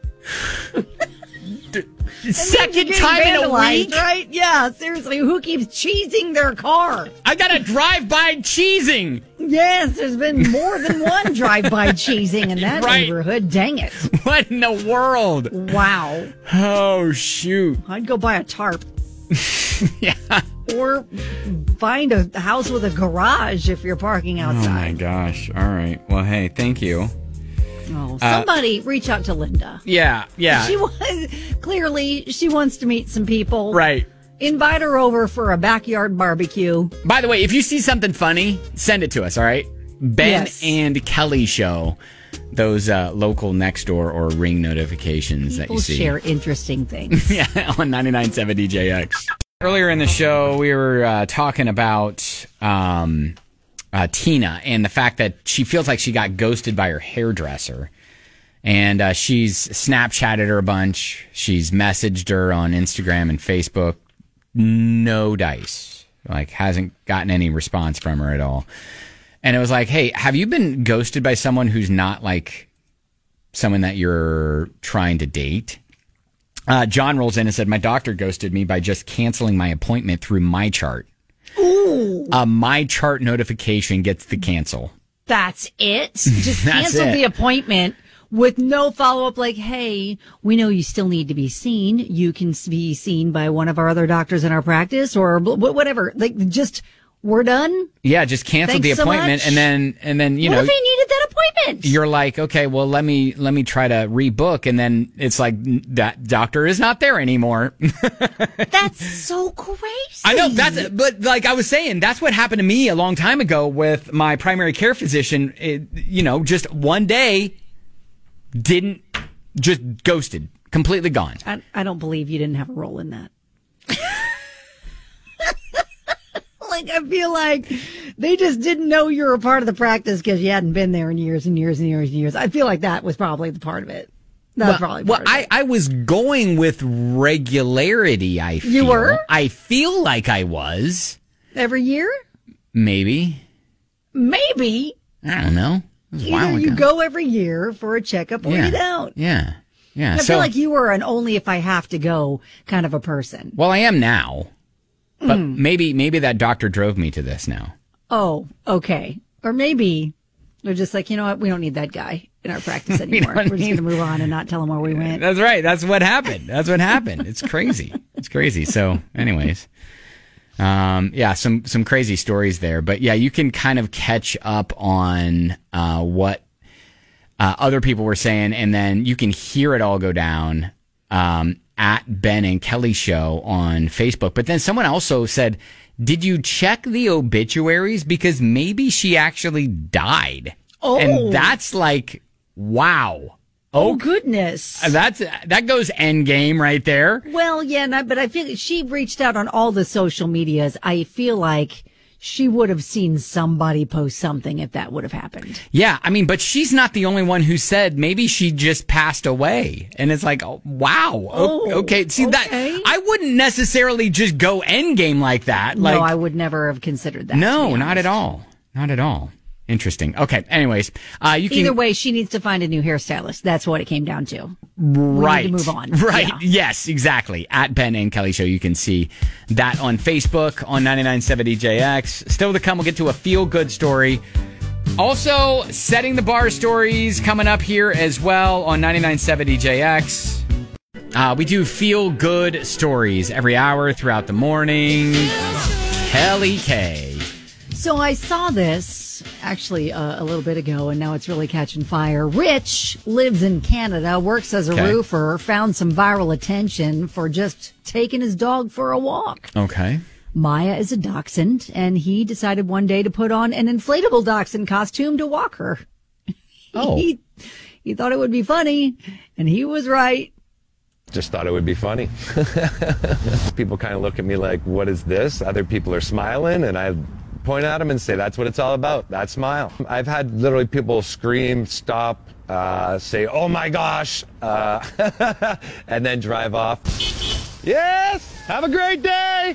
Second time in a week? Right? Yeah, seriously. Who keeps cheesing their car? I got to drive by cheesing. Yes, there's been more than one drive-by cheesing in that Right. neighborhood. Dang it. What in the world? Wow. Oh, shoot. I'd go buy a tarp. Yeah. Or find a house with a garage if you're parking Oh, my outside. gosh. All right. Well, hey, thank you. Oh, somebody reach out to Linda. Yeah, yeah. She was clearly she wants to meet some people. Right. Invite her over for a backyard barbecue. By the way, if you see something funny, send it to us, all right? Ben Yes. and Kelly Show. Those uh, local next door or Ring notifications that People you see. share interesting things. Yeah, on ninety-nine point seven D J X. Earlier in the show, we were uh, talking about um, uh, Tina and the fact that she feels like she got ghosted by her hairdresser. And uh, she's Snapchatted her a bunch. She's messaged her on Instagram and Facebook. No dice. Like, hasn't gotten any response from her at all. And it was like, hey, have you been ghosted by someone who's not like someone that you're trying to date? Uh, John rolls in and said, my doctor ghosted me by just canceling my appointment through MyChart. Ooh. A MyChart notification gets the cancel. That's it? Just That's cancel it. the appointment with no follow-up like, hey, we know you still need to be seen. You can be seen by one of our other doctors in our practice or bl- whatever. Like, just, we're done. Yeah, just cancel Thanks the so appointment much. and then and then you what know if he needed that appointment? you're like, okay, well let me let me try to rebook, and then it's like that doctor is not there anymore. That's so crazy. I know that's, but like I was saying, that's what happened to me a long time ago with my primary care physician. It, you know, just one day, didn't just ghosted, completely gone. I, I don't believe you didn't have a role in that. Like, I feel like they just didn't know you were a part of the practice because you hadn't been there in years and years and years and years. I feel like that was probably the part of it. That was Well, probably well part of I, it. I was going with regularity. I feel. You were? I feel like I was. Every year? Maybe. Maybe. I don't know. It was a while Either you ago. go every year for a checkup or Yeah. you don't. Yeah. Yeah. I so, feel like you were an only if I have to go kind of a person. well, I am now, but maybe maybe that doctor drove me to this now. Oh, okay. Or maybe they're just like, you know what? We don't need that guy in our practice anymore. what I We're just mean? going to move on and not tell him where we went. That's right. That's what happened. That's what happened. It's crazy. It's crazy. So, anyways, um, yeah, some some crazy stories there. But yeah, you can kind of catch up on uh, what uh, other people were saying, and then you can hear it all go down um, at Ben and Kelly Show on Facebook. But then someone also said, "Did you check the obituaries? Because maybe she actually died." Oh. And that's like, wow. Oh, goodness. That's that goes end game right there. Well, yeah, and I, but I feel she reached out on all the social medias. I feel like she would have seen somebody post something if that would have happened. Yeah, I mean, but she's not the only one who said maybe she just passed away. And it's like, oh, wow. Oh, okay. See, okay. that I wouldn't necessarily just go end game like that. Like, no, I would never have considered that. to no, be not at honest. all. Not at all. Interesting. Okay. Anyways, uh, you can Either way, she needs to find a new hairstylist. That's what it came down to. right We need to move on. Right. Yeah. Yes, exactly. At Ben and Kelly Show, you can see that on Facebook on ninety-nine point seven D J X. Still to come, we'll get to a feel good story. Also, setting the bar stories coming up here as well on ninety-nine point seven D J X. Uh, we do feel good stories every hour throughout the morning. Kelly K. So I saw this actually uh, a little bit ago, and now it's really catching fire. Rich lives in Canada, works as a Okay. roofer, found some viral attention for just taking his dog for a walk. Okay. Maya is a dachshund, and he decided one day to put on an inflatable dachshund costume to walk her. Oh. He, He thought it would be funny, and he was right. Just thought it would be funny. People kind of look at me like, what is this? Other people are smiling, and I point at them and say, that's what it's all about, that smile. I've had literally people scream, stop, uh, say, oh my gosh, uh, and then drive off. Yes, have a great day.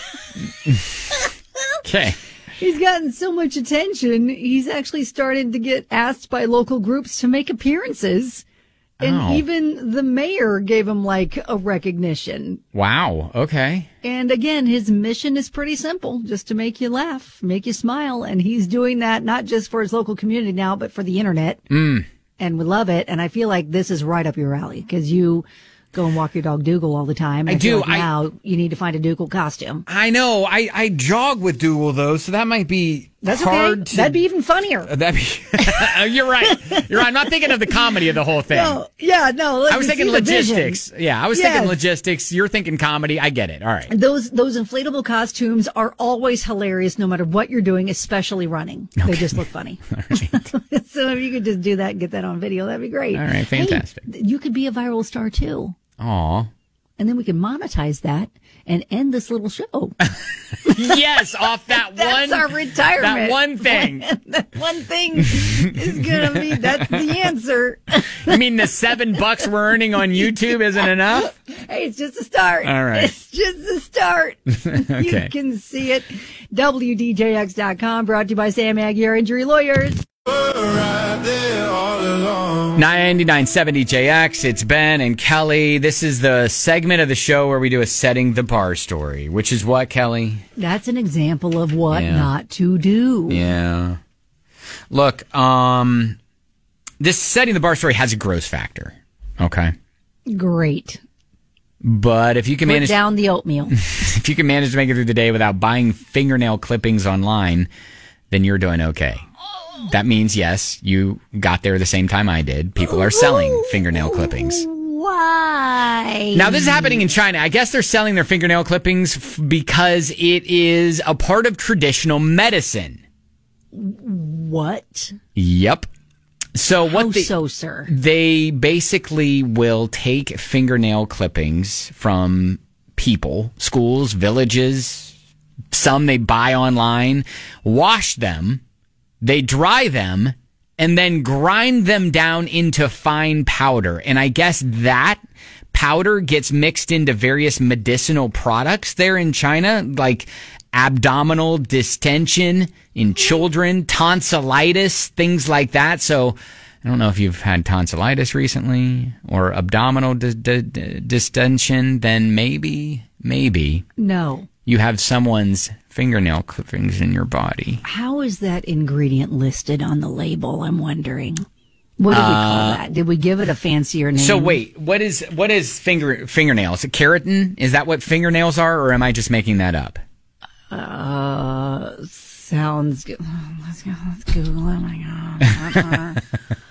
Okay. He's gotten so much attention, he's actually started to get asked by local groups to make appearances. And Oh. even the mayor gave him like a recognition. Wow. Okay. And again, his mission is pretty simple, just to make you laugh, make you smile. And he's doing that not just for his local community now, but for the internet. Mm. And we love it. And I feel like this is right up your alley because you go and walk your dog Dougal all the time. I feel do. Like I- now you need to find a Dougal costume. I know. I, I jog with Dougal, though, so that might be That's hard okay. to... That'd be even funnier. That'd be... You're right. You're right. I'm not thinking of the comedy of the whole thing. No, yeah, no. let I was me thinking see the vision. logistics. Yeah, I was Yes. thinking logistics. You're thinking comedy. I get it. All right. Those those inflatable costumes are always hilarious, no matter what you're doing, especially running. They just look funny. So if you could just do that and get that on video, that'd be great. All right, fantastic. Hey, you could be a viral star too, Aw. and then we can monetize that and end this little show. Yes, off that That's one. our retirement. That one thing. That one thing is gonna be. That's the answer. You mean the seven bucks we're earning on YouTube isn't enough? Hey, it's just a start. All right. It's just a start. Okay. You can see it. W D J X dot com, brought to you by Sam Aguirre Injury Lawyers. ninety-nine seventy J X, it's Ben and Kelly. This is the segment of the show where we do a setting the bar story, which is what, Kelly? That's an example of what Yeah. not to do. Yeah. Look, um, this setting the bar story has a gross factor. Okay. Great. But if you can Put manage down the oatmeal. if you can manage to make it through the day without buying fingernail clippings online, then you're doing okay. That means, yes, you got there the same time I did. People are selling fingernail clippings. Why? Now, this is happening in China. I guess they're selling their fingernail clippings f- because it is a part of traditional medicine. What? Yep. So what How they, so, sir? they basically will take fingernail clippings from people, schools, villages, some they buy online, wash them, they dry them, and then grind them down into fine powder. And I guess that powder gets mixed into various medicinal products there in China, like abdominal distension in children, tonsillitis, things like that. So I don't know if you've had tonsillitis recently or abdominal di- di- di- distension, then maybe, maybe No. you have someone's fingernail clippings in your body. How is that ingredient listed on the label? I'm wondering. What do we call that? Did we give it a fancier name? So wait, what is what is finger fingernails? Keratin? Is that what fingernails are, or am I just making that up? Uh, sounds good. Let's go. Let's Google it. Oh my God.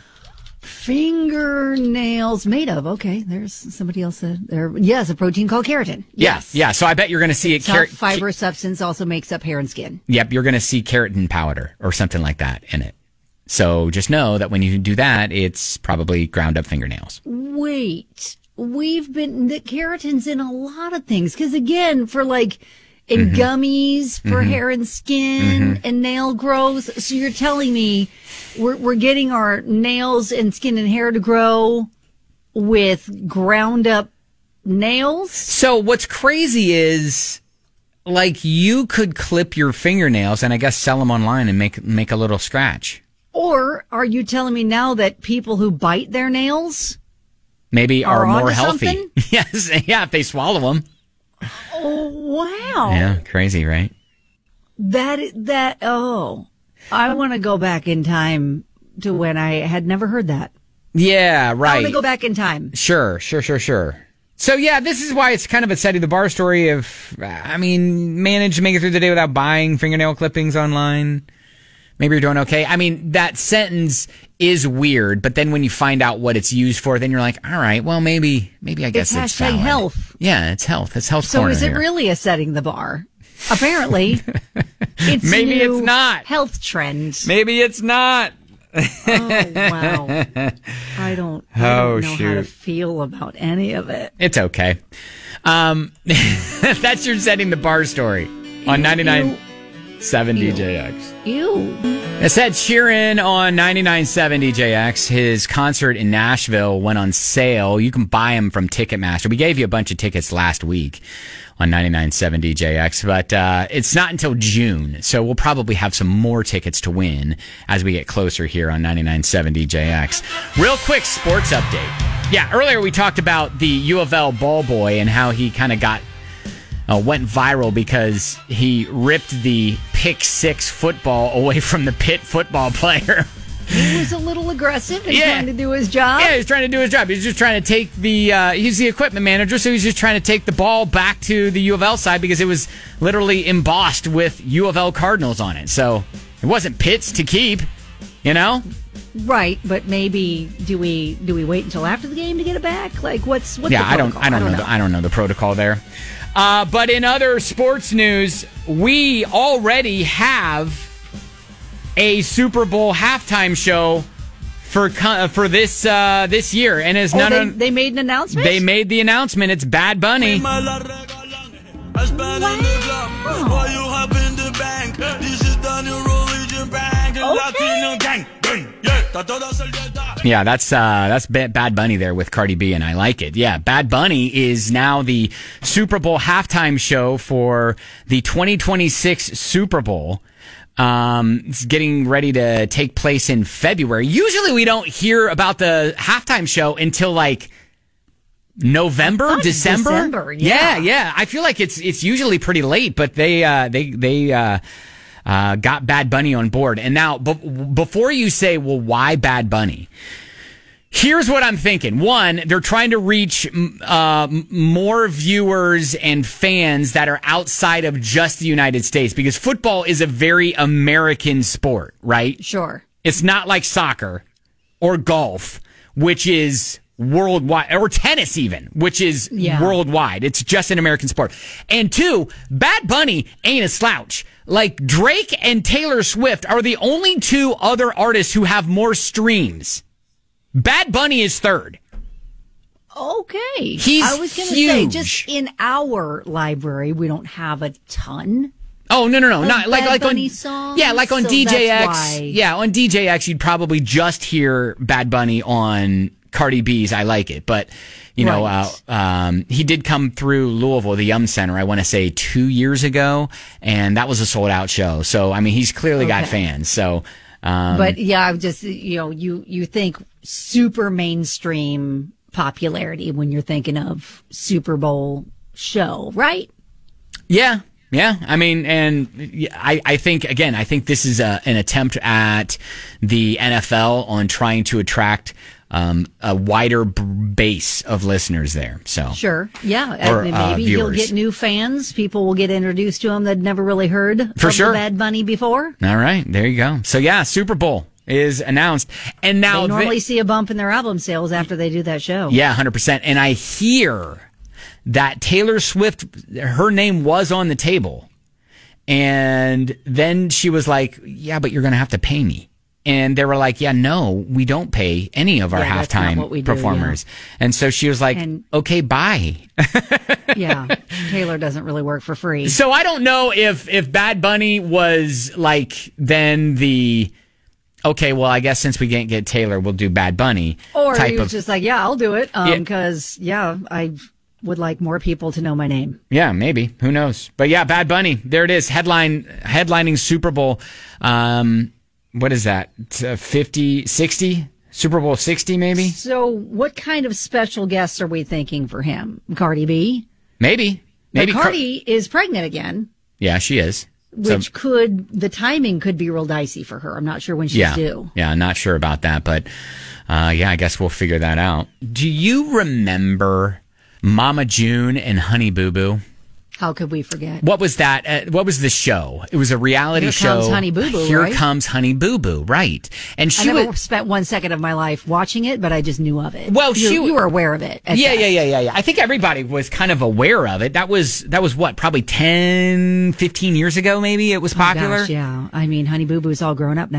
Fingernails made of. Okay, there's somebody else. Uh, there. Yes, a protein called keratin. Yes, yeah. So I bet you're going to see it. Tough Ker- fiber substance also makes up hair and skin. Yep, you're going to see keratin powder or something like that in it. So just know that when you do that, it's probably ground up fingernails. Wait, we've been the keratin's in a lot of things because again, for like in Mm-hmm. gummies for Mm-hmm. hair and skin Mm-hmm. and nail growth. So you're telling me we're we're getting our nails and skin and hair to grow with ground up nails? So what's crazy is, like, you could clip your fingernails and I guess sell them online and make make a little scratch. Or are you telling me now that people who bite their nails Maybe are, Are more onto healthy. something? Yes, yeah, if they swallow them. Oh, wow. Yeah, crazy, right? That, that, oh, I want to go back in time to when I had never heard that. Yeah, I right. want to go back in time. Sure, sure, sure, sure. So yeah, this is why it's kind of a setting the bar story of, I mean, manage to make it through the day without buying fingernail clippings online. Maybe you're doing okay. I mean, that sentence is weird, but then when you find out what it's used for, then you're like, all right, well, maybe, maybe I guess It's it's, hashtag valid. health. Yeah, it's health. It's health So corner is it here. really a setting the bar? Apparently. It's Maybe new it's not. health trend. Maybe it's not. Oh, wow. I don't, I Oh, don't know shoot. how to feel about any of it. It's okay. Um, that's your setting the bar story on ninety-nine point seven D J X. Ew. It said Sheeran on ninety-nine point seven D J X. His concert in Nashville went on sale. You can buy him from Ticketmaster. We gave you a bunch of tickets last week on ninety-nine point seven D J X, but uh, it's not until June, so we'll probably have some more tickets to win as we get closer here on ninety-nine point seven D J X. Real quick sports update. Yeah, earlier we talked about the U of L ball boy and how he kind of got uh, went viral because he ripped the pick six football away from the Pitt football player. He was a little aggressive and Yeah. trying to do his job. Yeah, he's trying to do his job. He's just trying to take the, uh, he's the equipment manager, so he's just trying to take the ball back to the U of L side because it was literally embossed with U of L Cardinals on it. So it wasn't Pitt's to keep, you know? Right, but maybe do we do we wait until after the game to get it back? Like, what's what's yeah, the I don't, protocol? I don't, know, The, I don't know the protocol there. Uh, but in other sports news, we already have a Super Bowl halftime show for co- for this uh, this year, and it's Oh, none they, of, they made an announcement? they made the announcement. It's Bad Bunny. Yeah, that's uh, that's Ba- Bad Bunny there with Cardi B, and I like it. Yeah, Bad Bunny is now the Super Bowl halftime show for the twenty twenty-six Super Bowl. Um, it's getting ready to take place in February. Usually we don't hear about the halftime show until like November, December. December, yeah. yeah, yeah. I feel like it's it's usually pretty late, but they uh, they they uh, uh, got Bad Bunny on board. And now, b- before you say, well, why Bad Bunny? Here's what I'm thinking. One, they're trying to reach uh, more viewers and fans that are outside of just the United States, because football is a very American sport, right? Sure. It's not like soccer or golf, which is worldwide, or tennis even, which is Yeah. worldwide. It's just an American sport. And two, Bad Bunny ain't a slouch. Like, Drake and Taylor Swift are the only two other artists who have more streams. Bad Bunny is third. Okay. He's I was going to say, huge. just in our library, we don't have a ton. Oh, no, no, no. Of Not like, Bad like Bunny on, songs, yeah, like on so D J that's X. why. Yeah, on D J X, you'd probably just hear Bad Bunny on Cardi B's I Like It. But, you know, Right. uh, um, he did come through Louisville, the Yum Center, I want to say two years ago, and that was a sold out show. So, I mean, he's clearly got Okay. fans. So, um, But yeah, I just, you know, you, you think super mainstream popularity when you're thinking of Super Bowl show, right? Yeah, yeah. I mean, and I, I think, again, I think this is a, an attempt at the N F L on trying to attract um, a wider b- base of listeners there. So Sure. Yeah. Or, I mean, uh, maybe he'll viewers. get new fans. People will get introduced to him that never really heard For of sure. the Bad Bunny before. All right, there you go. So yeah, Super Bowl is announced, and now They thi- normally see a bump in their album sales after they do that show. yeah, one hundred percent. And I hear that Taylor Swift, her name was on the table, and then she was like, "Yeah, but you're going to have to pay me." And they were like, "Yeah, no, we don't pay any of our Yeah, that's not halftime what we do, performers." And so she was like, And- "Okay, bye." Yeah. Taylor doesn't really work for free. So I don't know if if Bad Bunny was like then the okay, well, I guess since we can't get Taylor, we'll do Bad Bunny Or type he was of just like, yeah, I'll do it. Um, Yeah. because yeah, I would like more people to know my name. yeah, maybe, who knows? But yeah, Bad Bunny, there it is, headline headlining Super Bowl. Um, what is that? Uh, fifty, sixty Super Bowl sixty, maybe, So what kind of special guests are we thinking for him? Cardi B? maybe, maybe. But Car- Cardi is pregnant again, yeah, she is. So- which could, the timing could be real dicey for her. I'm not sure when she's yeah, due. yeah, not sure about that, but uh, yeah, I guess we'll figure that out. Do you remember Mama June and Honey Boo Boo? How could we forget? What was that? Uh, what was the show? It was a reality Here show. Comes Honey Boo Boo, Here right? comes Honey Boo Boo, right? And I she never was. spent one second of my life watching it, but I just knew of it. Well, you, she- you were aware of it. at Yeah, best. yeah, yeah, yeah, yeah. I think everybody was kind of aware of it. That was that was what, probably ten, fifteen years ago, maybe it was Oh, popular. gosh, yeah. I mean, Honey Boo Boo's all grown up now.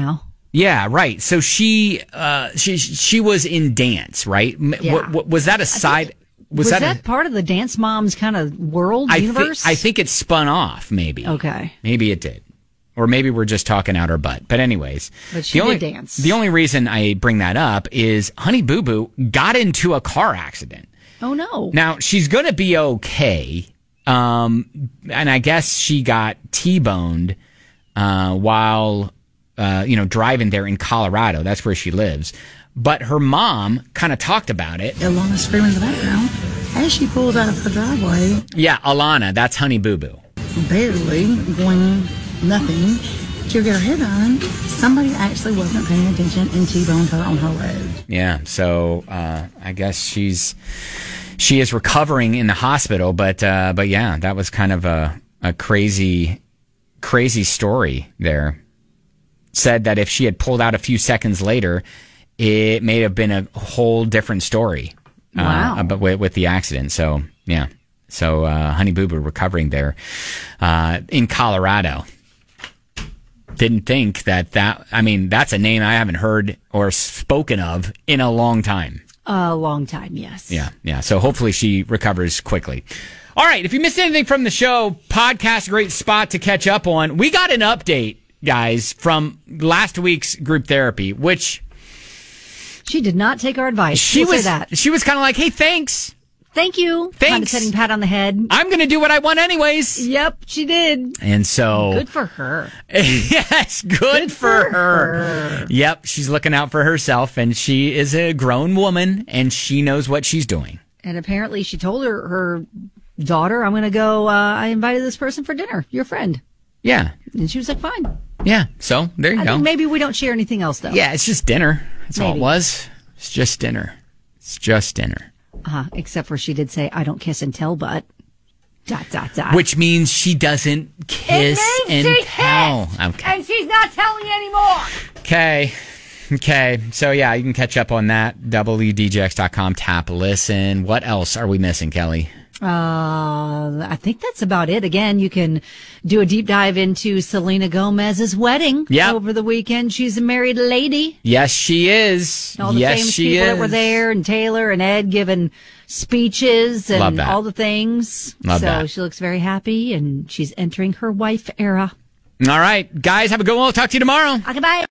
Yeah, right. So she uh, she she was in dance, right? M- Yeah. w- w- was that a side? Was, Was, that, that, a, part of the Dance Moms kind of world, I thi- universe? I think it spun off, maybe. Okay. Maybe it did. Or maybe we're just talking out our butt. But anyways. But she the only, did dance. The only reason I bring that up is Honey Boo Boo got into a car accident. Oh, no. Now, she's going to be okay. Um, and I guess she got T-boned uh, while, uh, you know, driving there in Colorado. That's where she lives. But her mom kind of talked about it. Alana screaming in the background as she pulls out of her driveway. Yeah, Alana, that's Honey Boo Boo. Barely going nothing. She'll get her head on. Somebody actually wasn't paying attention and T-boned her on her road. Yeah, so uh, I guess she's she is recovering in the hospital. But uh, but yeah, that was kind of a a crazy crazy story there. Said that if she had pulled out a few seconds later, it may have been a whole different story. Wow. Uh, but with, with the accident. So, yeah. So, uh, Honey Boo Boo recovering there uh, in Colorado. Didn't think that that, I mean, that's a name I haven't heard or spoken of in a long time. A long time, yes. Yeah, yeah. So hopefully she recovers quickly. All right. If you missed anything from the show, podcast, great spot to catch up on. We got an update, guys, from last week's group therapy, which... She did not take our advice. She We'll was say that. She was kind of like, "Hey, thanks, Thank you. Thanks. Kind of setting pat on the head. I'm going to do what I want anyways." Yep, she did. And so, Good for her. yes, good, Good for, for her. her. Yep, she's looking out for herself, and she is a grown woman, and she knows what she's doing. And apparently, she told her her daughter, "I'm going to go. Uh, I invited this person for dinner. Your friend." Yeah, And she was like, "Fine." yeah. So there you I go. think maybe we don't share anything else, though. Yeah, it's just dinner. That's all it Maybe. was. It's just dinner. It's just dinner. Uh, except for she did say, "I don't kiss and tell," but dot dot dot. Which means she doesn't kiss and tell. Okay. And she's not telling anymore. Okay. Okay. So, yeah, you can catch up on that. W D J X dot com, tap, listen. What else are we missing, Kelly? Uh, I think that's about it. Again, you can do a deep dive into Selena Gomez's wedding Yep. over the weekend. She's a married lady. Yes, she is. All the yes, famous she people is. that were there, and Taylor and Ed giving speeches Love and that. all the things. Love so that. she looks very happy, and she's entering her wife era. All right. Guys, have a good one. We'll talk to you tomorrow. Okay, bye.